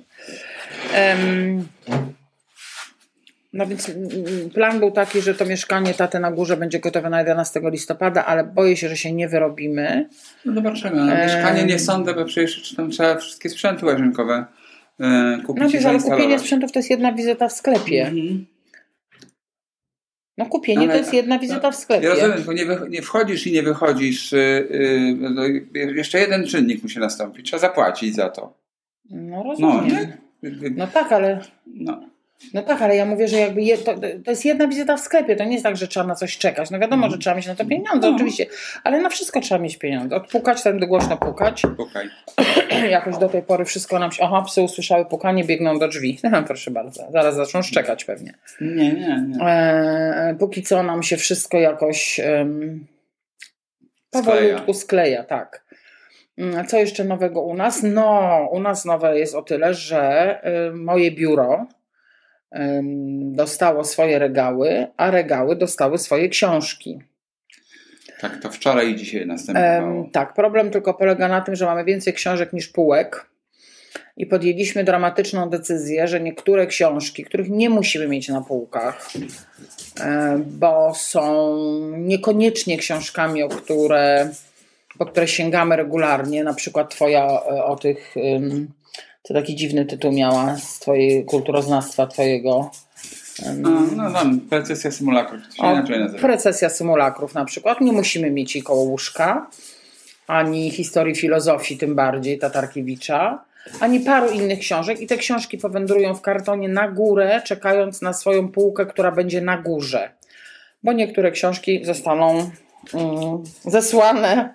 A: No więc plan był taki, że to mieszkanie taty na górze będzie gotowe na 11 listopada, ale boję się, że się nie wyrobimy.
B: No zobaczymy. Mieszkanie nie sądzę, bo przecież tam trzeba wszystkie sprzęty łazienkowe kupić i zainstalować.
A: Kupienie sprzętów to jest jedna wizyta w sklepie. No kupienie to jest jedna wizyta w sklepie.
B: Ja rozumiem, bo nie wchodzisz i nie wychodzisz. Jeszcze jeden czynnik musi nastąpić. Trzeba zapłacić za to.
A: No rozumiem. No tak, ale... No tak, ale ja mówię, że jakby to jest jedna wizyta w sklepie, to nie jest tak, że trzeba na coś czekać. No wiadomo, że trzeba mieć na to pieniądze, oczywiście, ale na wszystko trzeba mieć pieniądze. Odpukać, tam głośno pukać.
B: Pukaj.
A: Jakoś do tej pory wszystko nam się... Aha, psy usłyszały pukanie, biegną do drzwi. Proszę bardzo, zaraz zaczną szczekać pewnie.
B: Nie.
A: Póki co nam się wszystko jakoś powolutku skleja, tak. Co jeszcze nowego u nas? No, u nas nowe jest o tyle, że moje biuro dostało swoje regały, a regały dostały swoje książki.
B: Tak, to wczoraj i dzisiaj następowało.
A: Tak, problem tylko polega na tym, że mamy więcej książek niż półek i podjęliśmy dramatyczną decyzję, że niektóre książki, których nie musimy mieć na półkach, bo są niekoniecznie książkami, po które sięgamy regularnie, na przykład twoja o tych... To taki dziwny tytuł miała z twojej kulturoznawstwa twojego.
B: No tam, Precesja symulakrów. To się inaczej nazywa.
A: Precesja symulakrów na przykład. Nie musimy mieć jej koło łóżka, ani historii filozofii, tym bardziej Tatarkiewicza, ani paru innych książek. I te książki powędrują w kartonie na górę, czekając na swoją półkę, która będzie na górze. Bo niektóre książki zostaną zesłane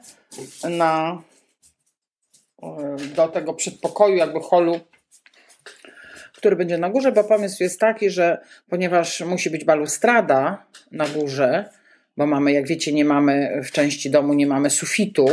A: do tego przedpokoju, jakby holu, który będzie na górze, bo pomysł jest taki, że ponieważ musi być balustrada na górze, bo mamy, jak wiecie, nie mamy w części domu, nie mamy sufitu,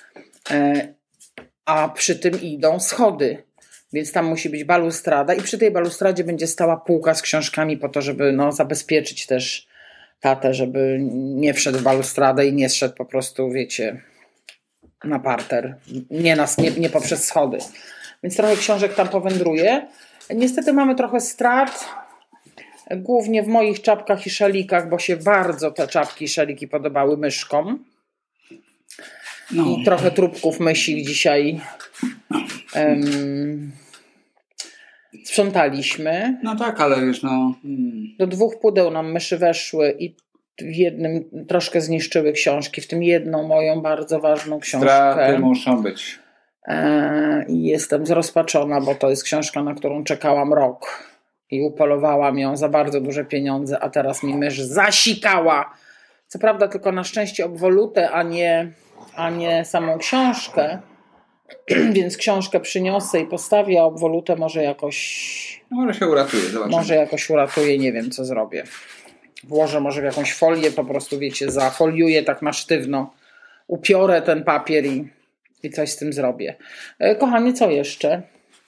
A: a przy tym idą schody, więc tam musi być balustrada i przy tej balustradzie będzie stała półka z książkami po to, żeby zabezpieczyć też tatę, żeby nie wszedł w balustradę i nie zszedł po prostu, wiecie, na parter, nie poprzez schody. Więc trochę książek tam powędruje. Niestety mamy trochę strat, głównie w moich czapkach i szalikach, bo się bardzo te czapki i szaliki podobały myszkom. I trochę trupków mysich dzisiaj sprzątaliśmy.
B: No tak, ale już
A: Do 2 pudeł nam myszy weszły i w jednym troszkę zniszczyły książki, w tym jedną moją bardzo ważną książkę.
B: Straty muszą być.
A: I jestem zrozpaczona, bo to jest książka, na którą czekałam rok i upolowałam ją za bardzo duże pieniądze, a teraz mi mysz zasikała. Co prawda tylko na szczęście obwolutę, a nie samą książkę, więc książkę przyniosę i postawię, a obwolutę może jakoś...
B: Może się uratuje, zobaczymy.
A: Może jakoś uratuje, nie wiem co zrobię. Włożę może w jakąś folię, po prostu wiecie, zafoliuję tak na sztywno, upiorę ten papier i coś z tym zrobię. Kochanie, co jeszcze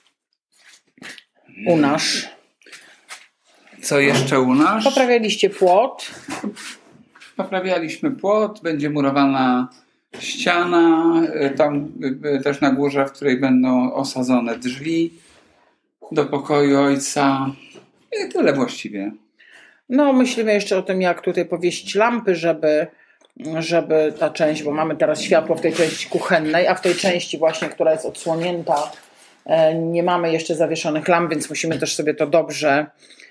A: u nas?
B: Co jeszcze u nas?
A: Poprawialiście płot.
B: Poprawialiśmy płot, będzie murowana ściana, tam też na górze, w której będą osadzone drzwi do pokoju ojca. I tyle właściwie.
A: No, myślimy jeszcze o tym, jak tutaj powiesić lampy, żeby ta część, bo mamy teraz światło w tej części kuchennej, a w tej części właśnie, która jest odsłonięta, nie mamy jeszcze zawieszonych lamp, więc musimy też sobie to dobrze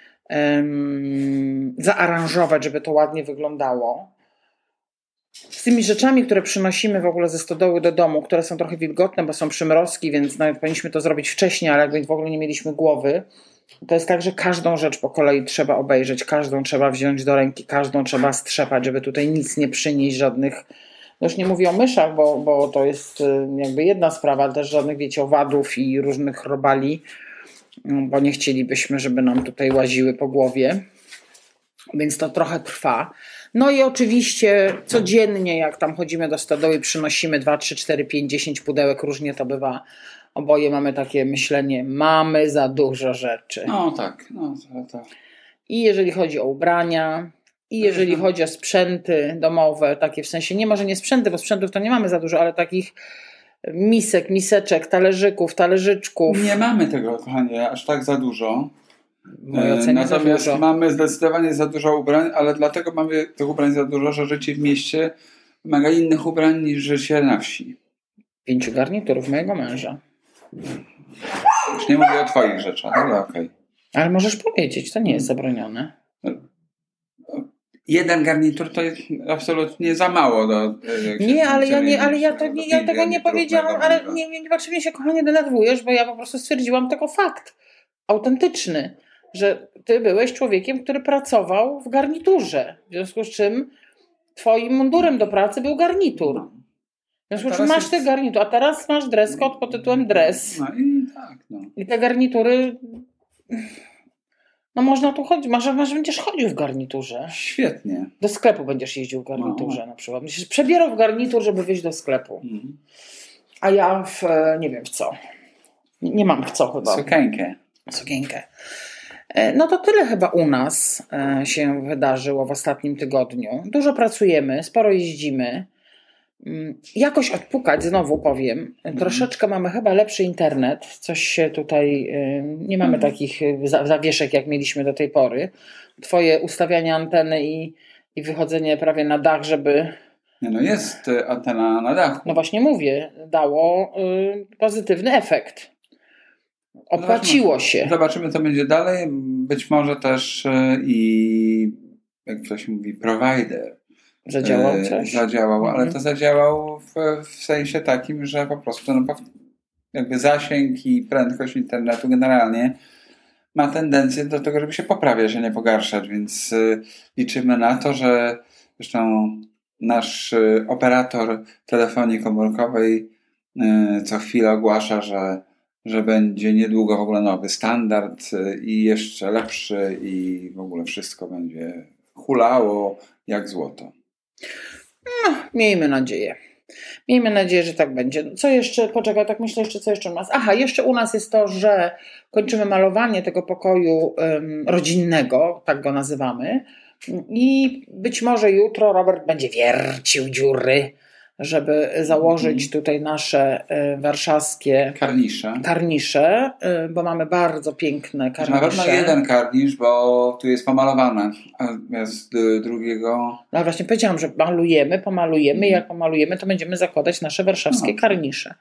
A: zaaranżować, żeby to ładnie wyglądało. Z tymi rzeczami, które przynosimy w ogóle ze stodoły do domu, które są trochę wilgotne, bo są przymrozki, więc nawet powinniśmy to zrobić wcześniej, ale jakby w ogóle nie mieliśmy głowy, to jest tak, że każdą rzecz po kolei trzeba obejrzeć, każdą trzeba wziąć do ręki, każdą trzeba strzepać, żeby tutaj nic nie przynieść, żadnych, no już nie mówię o myszach, bo to jest jakby jedna sprawa, ale też żadnych, wiecie, owadów i różnych robali, bo nie chcielibyśmy, żeby nam tutaj łaziły po głowie, więc to trochę trwa. No i oczywiście codziennie, jak tam chodzimy do stodoły, przynosimy 2, 3, 4, 5, 10 pudełek, różnie to bywa. Oboje mamy takie myślenie, mamy za dużo rzeczy.
B: No tak. To.
A: I jeżeli chodzi o ubrania, i jeżeli chodzi o sprzęty domowe, takie w sensie, nie może nie sprzęty, bo sprzętów to nie mamy za dużo, ale takich misek, miseczek, talerzyków, talerzyczków.
B: Nie mamy tego, kochanie, aż tak za dużo.
A: W mojej ocenie
B: natomiast
A: za dużo.
B: mamy zdecydowanie za dużo ubrań, ale dlatego mamy tych ubrań za dużo, że życie w mieście wymaga innych ubrań niż życie na wsi.
A: 5 garniturów mojego męża.
B: Już nie mówię o twoich rzeczach, ale okej.
A: Ale możesz powiedzieć, to nie jest zabronione.
B: jeden garnitur to jest absolutnie za mało.
A: Nie, ale ja tego nie powiedziałam, ale nie się, kochanie, denerwujesz, bo ja po prostu stwierdziłam tylko fakt autentyczny, że ty byłeś człowiekiem, który pracował w garniturze, w związku z czym twoim mundurem do pracy był garnitur. W związku z czym masz ten garnitur, a teraz masz dress code pod tytułem dress.
B: No i tak.
A: I te garnitury... No można tu chodzić, może będziesz chodził w garniturze.
B: Świetnie.
A: Do sklepu będziesz jeździł w garniturze na przykład. Będziesz przebierał w garnitur, żeby wyjść do sklepu. A ja nie wiem w co. Nie mam w co chyba. Sukienkę. No to tyle chyba u nas się wydarzyło w ostatnim tygodniu. Dużo pracujemy, sporo jeździmy. Jakoś odpukać, znowu powiem, troszeczkę mamy chyba lepszy internet, coś się tutaj, nie mamy takich zawieszek jak mieliśmy do tej pory. Twoje ustawianie anteny i wychodzenie prawie na dach, żeby...
B: No jest antena na dachu.
A: No właśnie mówię, dało pozytywny efekt. Opłaciło się.
B: Zobaczymy co będzie dalej, być może też i jak to się mówi, provider.
A: Zadziałał coś?
B: Zadziałał, ale to zadziałał w sensie takim, że po prostu jakby zasięg i prędkość internetu generalnie ma tendencję do tego, żeby się poprawiać, a nie pogarszać, więc liczymy na to, że zresztą nasz operator telefonii komórkowej co chwilę ogłasza, że będzie niedługo w ogóle nowy standard i jeszcze lepszy i w ogóle wszystko będzie hulało jak złoto.
A: No, miejmy nadzieję. Miejmy nadzieję, że tak będzie. Co jeszcze? Poczekaj, tak myślę jeszcze, co jeszcze u nas? Aha, jeszcze u nas jest to, że kończymy malowanie tego pokoju rodzinnego, tak go nazywamy. I być może jutro Robert będzie wiercił dziury, żeby założyć tutaj nasze warszawskie karnisze, bo mamy bardzo piękne karnisze.
B: Na pewno jeden karnisz, bo tu jest pomalowane, a z drugiego...
A: No właśnie powiedziałam, że pomalujemy i jak pomalujemy, to będziemy zakładać nasze warszawskie karnisze.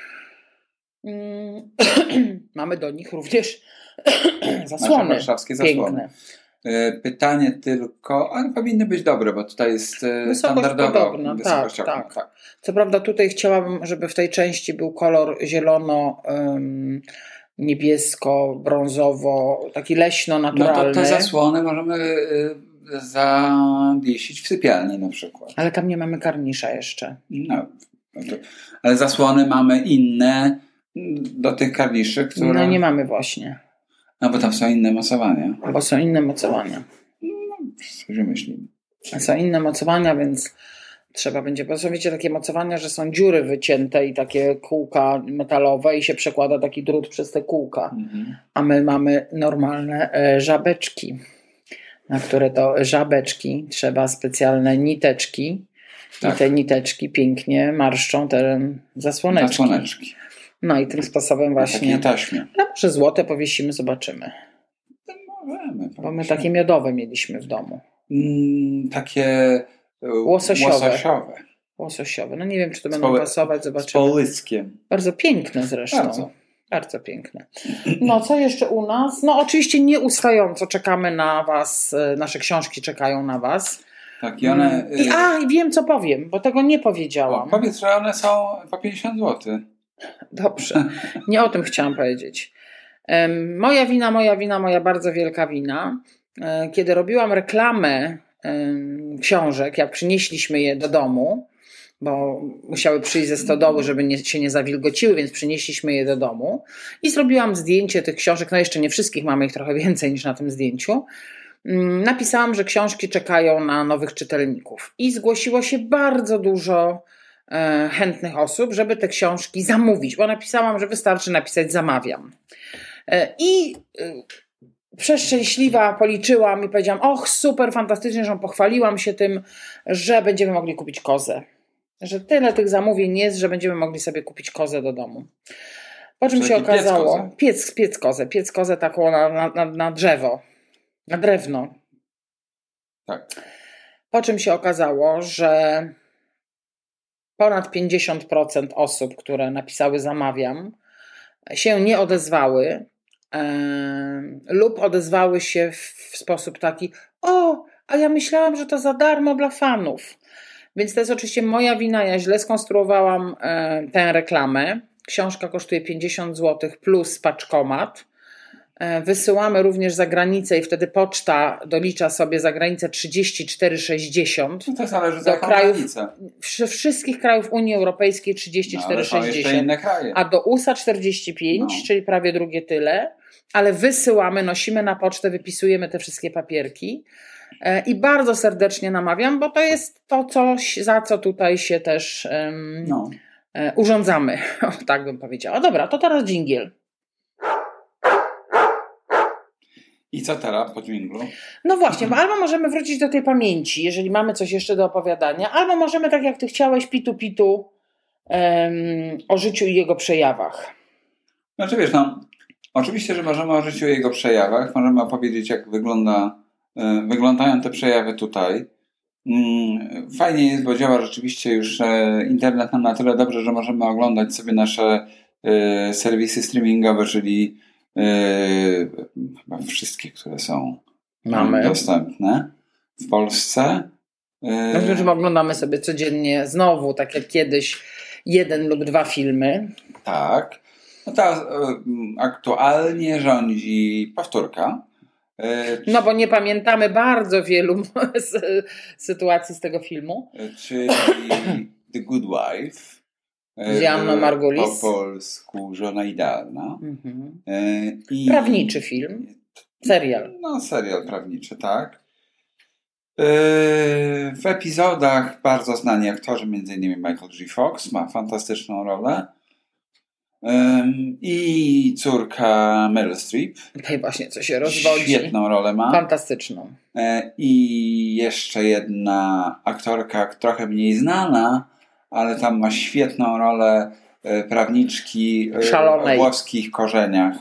A: Mamy do nich również zasłony. Nasze
B: warszawskie piękne. Pytanie tylko, ale powinny być dobre, bo tutaj jest standardowo wysokość okna.
A: Tak. Co prawda tutaj chciałabym, żeby w tej części był kolor zielono, niebiesko, brązowo, taki leśno-naturalny.
B: No to te zasłony możemy zawiesić w sypialni na przykład.
A: Ale tam nie mamy karnisza jeszcze.
B: Ale zasłony mamy inne do tych karniszy, które...
A: No nie mamy właśnie.
B: No bo tam są inne mocowania.
A: Bo są inne mocowania.
B: Coś myślimy.
A: Są inne mocowania, więc trzeba będzie... Bo są, wiecie, takie mocowania, że są dziury wycięte i takie kółka metalowe i się przekłada taki drut przez te kółka. A my mamy normalne żabeczki, na które to żabeczki trzeba specjalne niteczki. I te niteczki pięknie marszczą te zasłoneczki. No i tym sposobem właśnie.
B: Taśmie.
A: No może złote powiesimy, zobaczymy.
B: Możemy.
A: Bo my takie miodowe mieliśmy w domu.
B: Takie
A: łososiowe. No nie wiem, czy to będą pasować, zobaczymy.
B: Z połyskiem.
A: Bardzo piękne zresztą. Bardzo piękne. No co jeszcze u nas? No oczywiście nieustająco czekamy na was. Nasze książki czekają na was.
B: Tak, i one...
A: I wiem, co powiem, bo tego nie powiedziałam.
B: Powiedz, że one są po 50 zł.
A: Dobrze, nie o tym chciałam powiedzieć. Moja bardzo wielka wina. Kiedy robiłam reklamę książek, jak przynieśliśmy je do domu, bo musiały przyjść ze stodoły, żeby się nie zawilgociły, więc przynieśliśmy je do domu i zrobiłam zdjęcie tych książek, no jeszcze nie wszystkich, mamy ich trochę więcej niż na tym zdjęciu. Napisałam, że książki czekają na nowych czytelników i zgłosiło się bardzo dużo chętnych osób, żeby te książki zamówić, bo napisałam, że wystarczy napisać zamawiam. I przeszczęśliwa policzyłam i powiedziałam, och super, fantastycznie, że pochwaliłam się tym, że będziemy mogli kupić kozę. Że tyle tych zamówień jest, że będziemy mogli sobie kupić kozę do domu. Po czym się okazało, piec kozę taką na drzewo, na drewno.
B: Tak.
A: Po czym się okazało, że ponad 50% osób, które napisały zamawiam, się nie odezwały lub odezwały się w sposób taki, o, A ja myślałam, że to za darmo dla fanów. Więc to jest oczywiście moja wina, ja źle skonstruowałam tę reklamę. Książka kosztuje 50 zł plus paczkomat. Wysyłamy również za granicę i wtedy poczta dolicza sobie za granicę 34,60.
B: No to zależy do krajów,
A: wszystkich krajów Unii Europejskiej 34,60. A do USA 45, czyli prawie drugie tyle. Ale wysyłamy, nosimy na pocztę, wypisujemy te wszystkie papierki. I bardzo serdecznie namawiam, bo to jest to coś, za co tutaj się też urządzamy. O, tak bym powiedziała. Dobra, to teraz dżingiel.
B: I co teraz po dżinglu?
A: No właśnie, bo albo możemy wrócić do tej pamięci, jeżeli mamy coś jeszcze do opowiadania, albo możemy, tak jak ty chciałeś, pitu o życiu i jego przejawach.
B: Znaczy wiesz, oczywiście, że możemy o życiu i jego przejawach, możemy opowiedzieć, jak wyglądają te przejawy tutaj. Fajnie jest, bo działa rzeczywiście już internet nam na tyle dobrze, że możemy oglądać sobie nasze serwisy streamingowe, czyli chyba wszystkie, które są dostępne w Polsce.
A: Że oglądamy sobie codziennie znowu, tak jak kiedyś, 1 lub 2 filmy.
B: Tak. No teraz aktualnie rządzi powtórka.
A: No bo nie pamiętamy bardzo wielu sytuacji z tego filmu.
B: Czyli The Good Wife.
A: Z Joanną Margulis.
B: Po polsku Żona idealna.
A: Prawniczy film. Serial.
B: No serial prawniczy, tak. W epizodach bardzo znani aktorzy, m.in. Michael J. Fox ma fantastyczną rolę. I córka Meryl Streep.
A: Tutaj właśnie co się rozwodzi.
B: Świetną rolę ma.
A: Fantastyczną.
B: I jeszcze jedna aktorka trochę mniej znana, ale tam ma świetną rolę prawniczki
A: szalonej.
B: O włoskich korzeniach.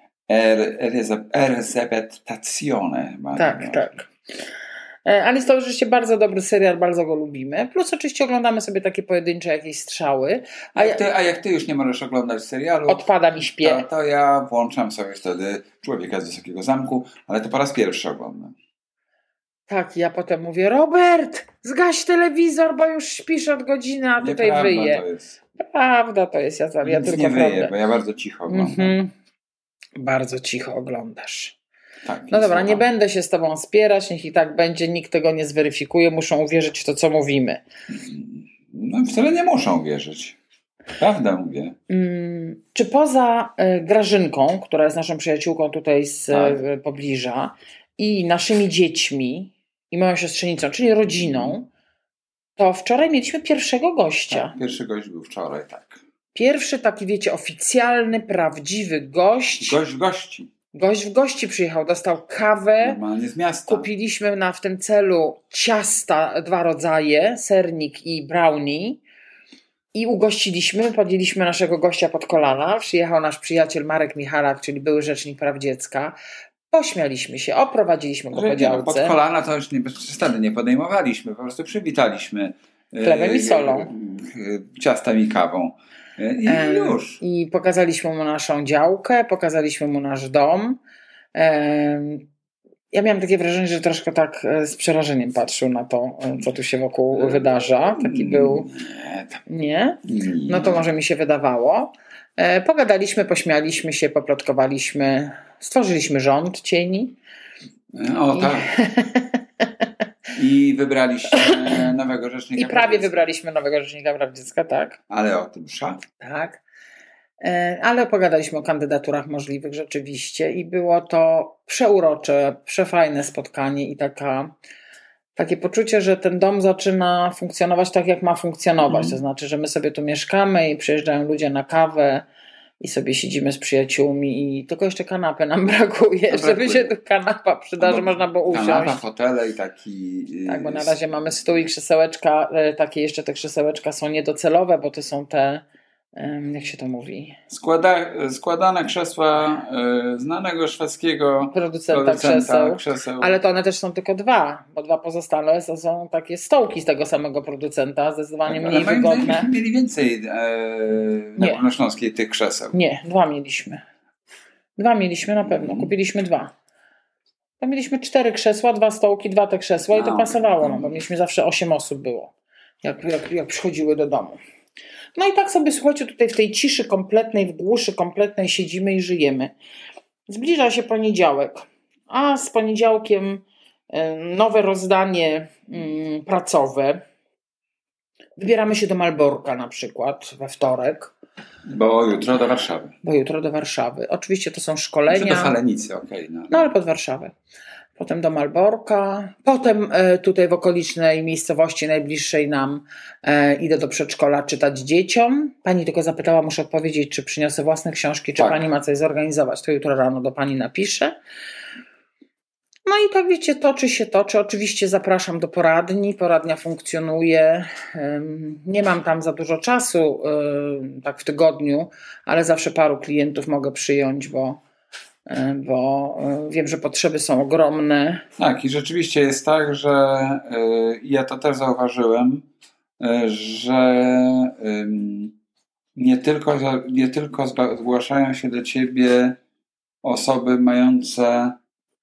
B: Elisabeth Tazione chyba.
A: Tak. Ale jest to oczywiście bardzo dobry serial, bardzo go lubimy. Plus oczywiście oglądamy sobie takie pojedyncze jakieś strzały.
B: A jak ty już nie możesz oglądać serialu,
A: odpada mi śpię.
B: To ja włączam sobie wtedy Człowieka z Wysokiego Zamku, ale to po raz pierwszy oglądam.
A: Tak, ja potem mówię: Robert, zgaś telewizor, bo już śpisz od godziny, a tutaj wyje. Prawda to jest, ja tylko
B: nie wyję, bo ja bardzo cicho oglądam.
A: Bardzo cicho oglądasz.
B: Tak,
A: no dobra, nie będę się z tobą spierać, niech i tak będzie, nikt tego nie zweryfikuje, muszą uwierzyć w to, co mówimy.
B: No wcale nie muszą wierzyć. Prawda mówię.
A: Czy poza Grażynką, która jest naszą przyjaciółką tutaj z pobliża, i naszymi dziećmi, i moją siostrzenicą, czyli rodziną, to wczoraj mieliśmy pierwszego gościa.
B: Tak, pierwszy gość był wczoraj, tak.
A: Pierwszy taki, wiecie, oficjalny, prawdziwy gość.
B: Gość w gości.
A: Gość w gości przyjechał, dostał kawę.
B: Normalnie z miasta.
A: Kupiliśmy w tym celu ciasta, 2 rodzaje, sernik i brownie. I ugościliśmy, podjęliśmy naszego gościa pod kolana. Przyjechał nasz przyjaciel Marek Michalak, czyli były rzecznik praw dziecka. Pośmialiśmy się, oprowadziliśmy go po działce.
B: Pod kolana to już bez przesady nie podejmowaliśmy, po prostu przywitaliśmy.
A: Chlebem i solą.
B: Ciastem i kawą. I już.
A: I pokazaliśmy mu naszą działkę, pokazaliśmy mu nasz dom. Ja miałam takie wrażenie, że troszkę tak z przerażeniem patrzył na to, co tu się wokół wydarza. Taki był... Nie? No to może mi się wydawało. Pogadaliśmy, pośmialiśmy się, poplotkowaliśmy, stworzyliśmy rząd cieni.
B: O tak. I wybraliście nowego rzecznika.
A: I prawie wybraliśmy nowego rzecznika praw dziecka, tak.
B: Ale o tym msza.
A: Tak. Ale pogadaliśmy o kandydaturach możliwych rzeczywiście i było to przeurocze, przefajne spotkanie i takie poczucie, że ten dom zaczyna funkcjonować tak, jak ma funkcjonować. To znaczy, że my sobie tu mieszkamy i przyjeżdżają ludzie na kawę i sobie siedzimy z przyjaciółmi i tylko jeszcze kanapy nam brakuje, żeby się tu kanapa przyda, że można było usiąść.
B: Kanapa, fotele i taki...
A: Tak, bo na razie mamy stół i krzesełeczka, takie jeszcze te krzesełeczka są niedocelowe, bo to są te, jak się to mówi?
B: Składane krzesła znanego szwedzkiego
A: producenta krzeseł. Ale to one też są tylko 2, bo 2 pozostałe to są takie stołki z tego samego producenta, zdecydowanie mniej wygodne.
B: Ale mieli więcej na Śląskiej tych krzeseł.
A: Nie, 2 mieliśmy. 2 mieliśmy na pewno, kupiliśmy 2. To mieliśmy 4 krzesła, 2 stołki, 2 te krzesła i to pasowało, no, bo mieliśmy zawsze 8 osób było, jak przychodziły do domu. No i tak sobie, słuchajcie, tutaj w tej ciszy kompletnej, w głuszy kompletnej siedzimy i żyjemy. Zbliża się poniedziałek, a z poniedziałkiem nowe rozdanie pracowe. Wybieramy się do Malborka na przykład we wtorek.
B: Bo jutro do Warszawy.
A: Oczywiście to są szkolenia.
B: Czy do Falenicy, okej.
A: No ale pod Warszawę. Potem do Malborka. Potem tutaj w okolicznej miejscowości najbliższej nam idę do przedszkola czytać dzieciom. Pani tylko zapytała, muszę odpowiedzieć, czy przyniosę własne książki, czy pani ma coś zorganizować. To jutro rano do pani napiszę. No i tak wiecie, toczy się. Oczywiście zapraszam do poradni. Poradnia funkcjonuje. Nie mam tam za dużo czasu, tak w tygodniu, ale zawsze paru klientów mogę przyjąć, bo wiem, że potrzeby są ogromne.
B: Tak, i rzeczywiście jest tak, że ja to też zauważyłem, że nie tylko zgłaszają się do ciebie osoby mające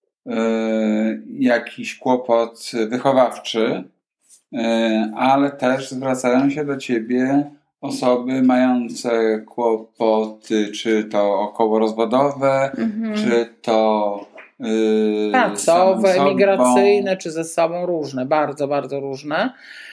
B: jakiś kłopot wychowawczy, ale też zwracają się do ciebie osoby mające kłopoty, czy to okołorozwodowe, czy to
A: pracowe, emigracyjne, czy ze sobą różne, bardzo, bardzo różne.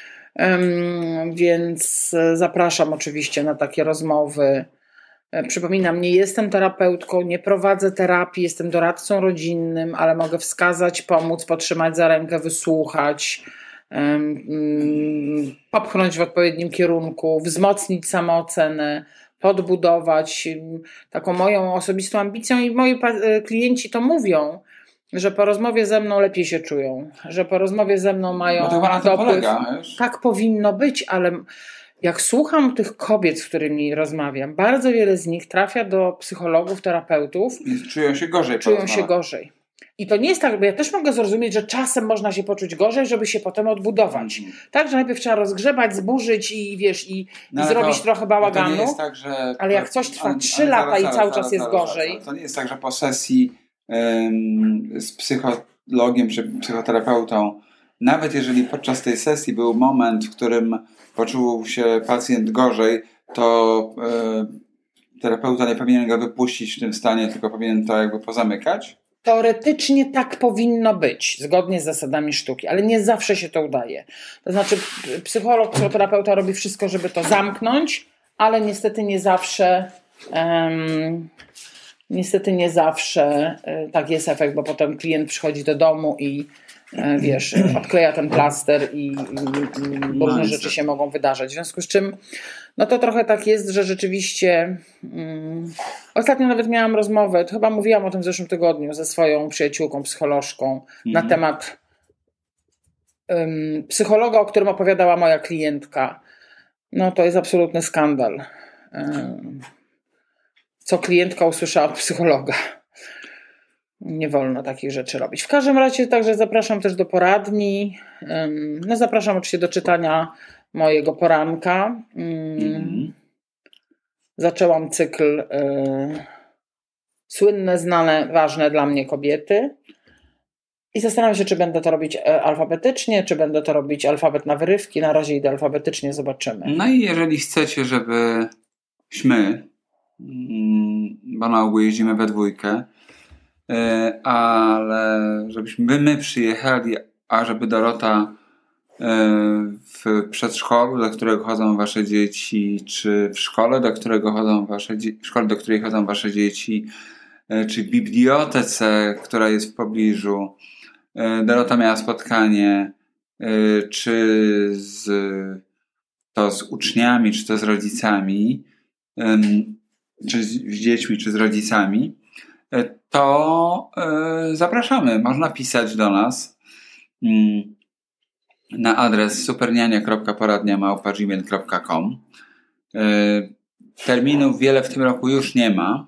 A: Więc zapraszam oczywiście na takie rozmowy. Przypominam, nie jestem terapeutką, nie prowadzę terapii, jestem doradcą rodzinnym, ale mogę wskazać, pomóc, potrzymać za rękę, wysłuchać, popchnąć w odpowiednim kierunku, wzmocnić samoocenę, podbudować taką moją osobistą ambicją i moi klienci to mówią, że po rozmowie ze mną lepiej się czują, że po rozmowie ze mną mają
B: no to na to polega, wiesz?
A: Tak powinno być, ale jak słucham tych kobiet, z którymi rozmawiam, bardzo wiele z nich trafia do psychologów, terapeutów.
B: I czują się gorzej.
A: I to nie jest tak, bo ja też mogę zrozumieć, że czasem można się poczuć gorzej, żeby się potem odbudować. Tak, że najpierw trzeba rozgrzebać, zburzyć i wiesz, i zrobić trochę bałaganu.
B: To nie jest tak, że
A: ale jak coś trwa 3 lata i cały czas jest gorzej.
B: To nie jest tak, że po sesji z psychologiem czy psychoterapeutą, nawet jeżeli podczas tej sesji był moment, w którym poczuł się pacjent gorzej, to terapeuta nie powinien go wypuścić w tym stanie, tylko powinien to jakby pozamykać?
A: Teoretycznie tak powinno być, zgodnie z zasadami sztuki, ale nie zawsze się to udaje. To znaczy psycholog, psychoterapeuta robi wszystko, żeby to zamknąć, ale niestety nie zawsze tak jest efekt, bo potem klient przychodzi do domu i wiesz, odkleja ten plaster i różne rzeczy się mogą wydarzyć. W związku z czym no to trochę tak jest, że rzeczywiście ostatnio nawet miałam rozmowę, chyba mówiłam o tym w zeszłym tygodniu ze swoją przyjaciółką, psycholożką na temat psychologa, o którym opowiadała moja klientka. No to jest absolutny skandal. Co klientka usłyszała od psychologa. Nie wolno takich rzeczy robić. W każdym razie także zapraszam też do poradni. No zapraszam oczywiście do czytania mojego poranka. Zaczęłam cykl słynne, znane, ważne dla mnie kobiety. I zastanawiam się, czy będę to robić alfabetycznie, czy będę to robić alfabet na wyrywki. Na razie idę alfabetycznie, zobaczymy.
B: No i jeżeli chcecie, żebyśmy, bo na ogół jeździmy we dwójkę, ale żebyśmy my przyjechali, a żeby Dorota w przedszkolu, do którego chodzą wasze dzieci, czy w szkole, do której chodzą wasze dzieci, czy w bibliotece, która jest w pobliżu, Dorota miała spotkanie, czy z uczniami, czy to z rodzicami, czy z dziećmi, czy z rodzicami, to zapraszamy. Można pisać do nas na adres superniania.poradnia@gmail.com. Terminów wiele w tym roku już nie ma,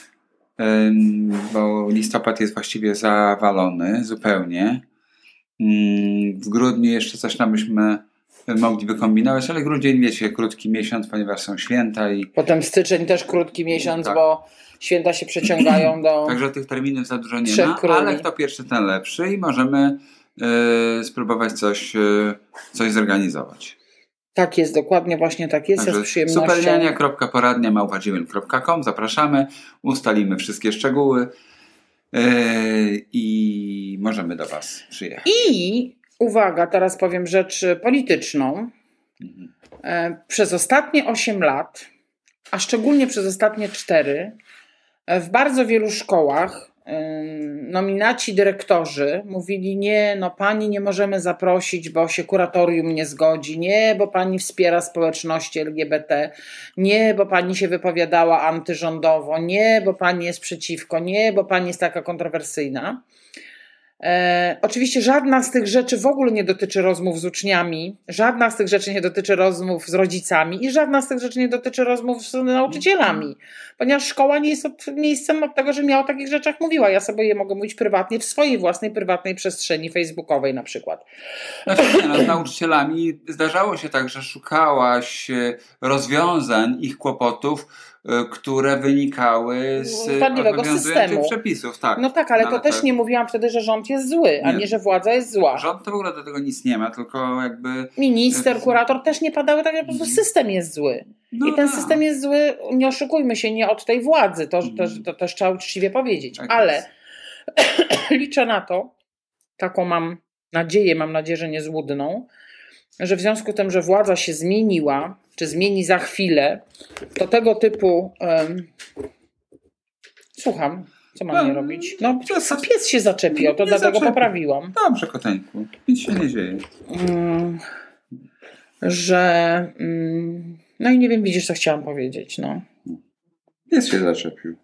B: bo listopad jest właściwie zawalony zupełnie. W grudniu jeszcze coś tam byśmy mogliby kombinować, ale grudzień, wiecie, krótki miesiąc, ponieważ są święta i...
A: Potem styczeń też krótki miesiąc,
B: tak.
A: Bo święta się przeciągają do...
B: Także tych terminów za dużo nie ma, ale kto pierwszy, ten lepszy i możemy spróbować coś zorganizować.
A: Tak jest, dokładnie właśnie tak jest.
B: Także
A: z przyjemnością.
B: superniania.poradnia@gmail.com. Zapraszamy, ustalimy wszystkie szczegóły i możemy do Was przyjechać.
A: I uwaga, teraz powiem rzecz polityczną. Przez ostatnie 8 lat, a szczególnie przez ostatnie 4, w bardzo wielu szkołach nominaci dyrektorzy mówili: nie, no pani nie możemy zaprosić, bo się kuratorium nie zgodzi, nie, bo pani wspiera społeczności LGBT, nie, bo pani się wypowiadała antyrządowo, nie, bo pani jest przeciwko, nie, bo pani jest taka kontrowersyjna. Oczywiście żadna z tych rzeczy w ogóle nie dotyczy rozmów z uczniami, żadna z tych rzeczy nie dotyczy rozmów z rodzicami i żadna z tych rzeczy nie dotyczy rozmów z nauczycielami, ponieważ szkoła nie jest miejscem od tego, żebym ja o takich rzeczach mówiła. Ja sobie je mogę mówić prywatnie w swojej własnej prywatnej przestrzeni facebookowej na przykład.
B: Z nauczycielami zdarzało się tak, że szukałaś rozwiązań ich kłopotów, które wynikały z obowiązujących przepisów. Tak.
A: No tak, ale to też nie mówiłam wtedy, że rząd jest zły, a nie, że władza jest zła.
B: Rząd to w ogóle do tego nic nie ma, tylko jakby...
A: Minister, kurator też nie padały, tak jak po prostu system jest zły. I ten system jest zły, nie oszukujmy się, nie od tej władzy, to też trzeba uczciwie powiedzieć. Tak, ale liczę na to, taką mam nadzieję, że niezłudną, że w związku z tym, że władza się zmieniła, czy zmieni za chwilę, to tego typu... Słucham, co mam nie robić? No, pies się zaczepił, to dlatego poprawiłam.
B: Dobrze, koteńku, nic się nie dzieje.
A: No i nie wiem, widzisz, co chciałam powiedzieć, no.
B: Pies się zaczepił.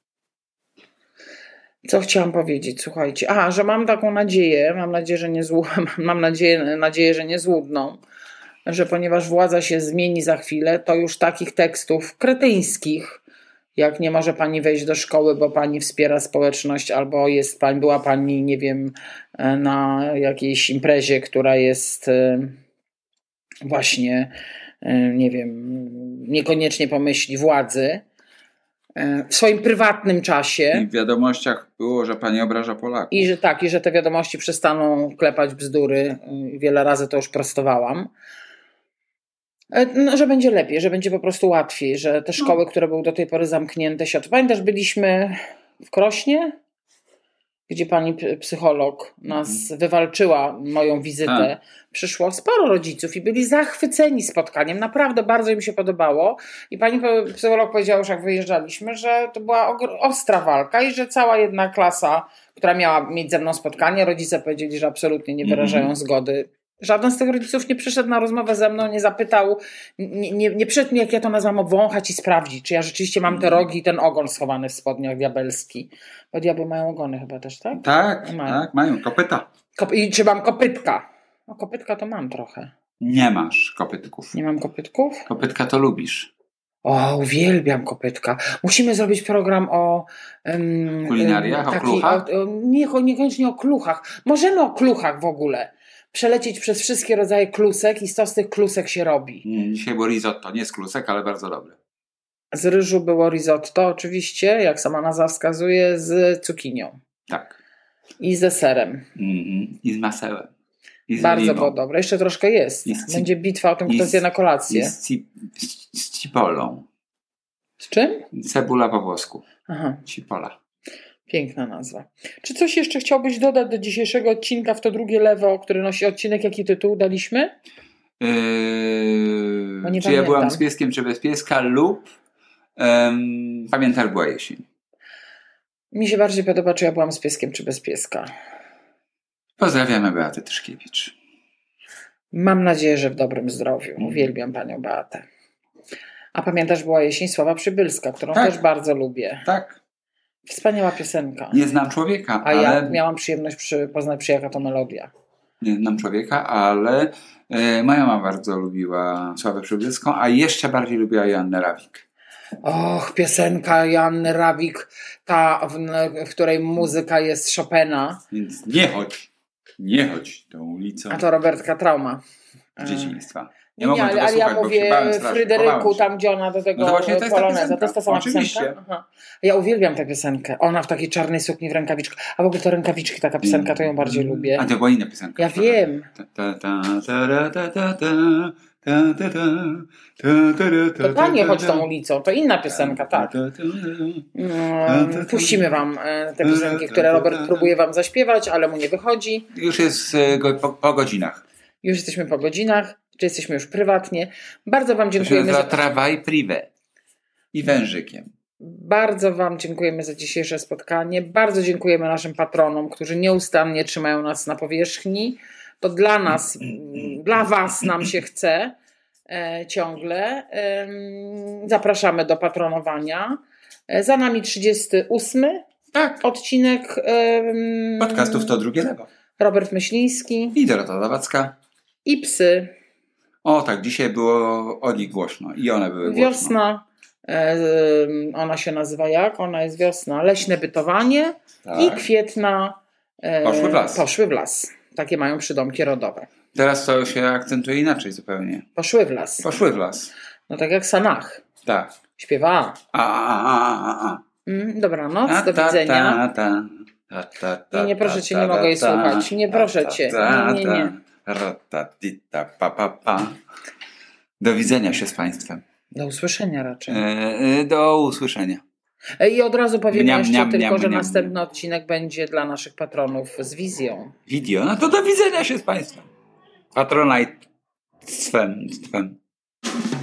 A: Co chciałam powiedzieć, słuchajcie. Że mam taką nadzieję, mam nadzieję, że niezłudną, że ponieważ władza się zmieni za chwilę, to już takich tekstów kretyńskich, jak nie może pani wejść do szkoły, bo pani wspiera społeczność, albo była pani, nie wiem, na jakiejś imprezie, która jest właśnie, nie wiem, niekoniecznie po myśli władzy, w swoim prywatnym czasie.
B: I w wiadomościach było, że pani obraża Polaków.
A: I że te wiadomości przestaną klepać bzdury. Wiele razy to już prostowałam. No, że będzie lepiej, że będzie po prostu łatwiej, że te szkoły, które były do tej pory zamknięte się... Pamiętasz, byliśmy w Krośnie, gdzie pani psycholog nas wywalczyła, moją wizytę. Przyszło sporo rodziców i byli zachwyceni spotkaniem. Naprawdę bardzo im się podobało. I pani psycholog powiedziała już, jak wyjeżdżaliśmy, że to była ostra walka i że cała jedna klasa, która miała mieć ze mną spotkanie, rodzice powiedzieli, że absolutnie nie wyrażają zgody. Żaden z tych rodziców nie przyszedł na rozmowę ze mną, nie zapytał, nie przyszedł mi, jak ja to nazywam, obwąchać i sprawdzić, czy ja rzeczywiście mam te rogi i ten ogon schowany w spodniach diabelski. Bo diabły mają ogony chyba też, tak?
B: Tak, mają kopyta.
A: I czy mam kopytka? No kopytka to mam trochę.
B: Nie masz kopytków.
A: Nie mam kopytków?
B: Kopytka to lubisz.
A: Uwielbiam kopytka. Musimy zrobić program o...
B: kulinariach, o kluchach?
A: Niekoniecznie o kluchach. Możemy o kluchach w ogóle. Przelecieć przez wszystkie rodzaje klusek i co z tych klusek się robi.
B: Dzisiaj było risotto, nie z klusek, ale bardzo dobre.
A: Z ryżu było risotto oczywiście, jak sama nazwa wskazuje, z cukinią.
B: Tak.
A: I ze serem.
B: I z masełem. I z
A: bardzo
B: oliwą.
A: było dobre. Jeszcze troszkę jest. Będzie bitwa o tym, kto zje na kolację.
B: I z cipolą.
A: Z czym?
B: Cebula po włosku.
A: Aha.
B: Cipola.
A: Piękna nazwa. Czy coś jeszcze chciałbyś dodać do dzisiejszego odcinka w to drugie lewo, który nosi odcinek? Jaki tytuł daliśmy?
B: Czy ja byłam z pieskiem, czy bez pieska, lub pamiętam, była jesień.
A: Mi się bardziej podoba, czy ja byłam z pieskiem, czy bez pieska.
B: Pozdrawiamy Beatę Tyszkiewicz.
A: Mam nadzieję, że w dobrym zdrowiu. Uwielbiam panią Beatę. A pamiętasz, była jesień Sława Przybylska, którą też bardzo lubię.
B: Tak.
A: Wspaniała piosenka.
B: Nie znam człowieka,
A: ale... ja miałam przyjemność poznać, jaka to melodia.
B: Nie znam człowieka, ale moja mama bardzo lubiła Sławę Przybylską, a jeszcze bardziej lubiła Joannę Rawik.
A: Piosenka Joanny Rawik, ta, w której muzyka jest Chopina.
B: Więc nie chodź tą ulicą.
A: A to Robertka Trauma.
B: z dzieciństwa.
A: Nie, ale ja mówię Fryderyku, tam gdzie ona do tego poloneza. To jest ta sama piosenka? Aha. Ja uwielbiam tę piosenkę. Ona w takiej czarnej sukni w rękawiczkach. A w ogóle to rękawiczki, taka piosenka, to ją bardziej lubię.
B: A to była inna piosenka.
A: Ja wiem. To Panie chodź tą ulicą, to inna piosenka, tak. Puścimy wam te piosenki, które Robert próbuje wam zaśpiewać, ale mu nie wychodzi.
B: Już jest po godzinach.
A: Już jesteśmy po godzinach, czy jesteśmy już prywatnie. Bardzo wam dziękujemy
B: za travail privé i wężykiem.
A: Bardzo wam dziękujemy za dzisiejsze spotkanie. Bardzo dziękujemy naszym patronom, którzy nieustannie trzymają nas na powierzchni. To dla nas, dla was nam się chce ciągle. Zapraszamy do patronowania. Za nami 38 odcinek
B: podcastów To Drugie Lewo.
A: Robert Myśliński
B: i Dorota Zawadzka
A: i psy.
B: O tak, dzisiaj było o nich głośno i one były głośno.
A: Wiosna, ona się nazywa jak? Ona jest wiosna. Leśne bytowanie i kwietna poszły w las. Takie mają przydomki rodowe.
B: Teraz to się akcentuje inaczej zupełnie.
A: Poszły w las.
B: Poszły w las.
A: No tak jak Sanach.
B: Tak.
A: Śpiewa. Dobranoc, do widzenia. Nie, proszę cię, nie mogę jej słuchać. Nie, proszę cię. Nie.
B: Do widzenia się z państwem.
A: Do usłyszenia raczej.
B: Do usłyszenia.
A: I od razu powiem jeszcze że następny odcinek będzie dla naszych patronów z wizją.
B: Video, no to do widzenia się z państwem. Patronajstwem.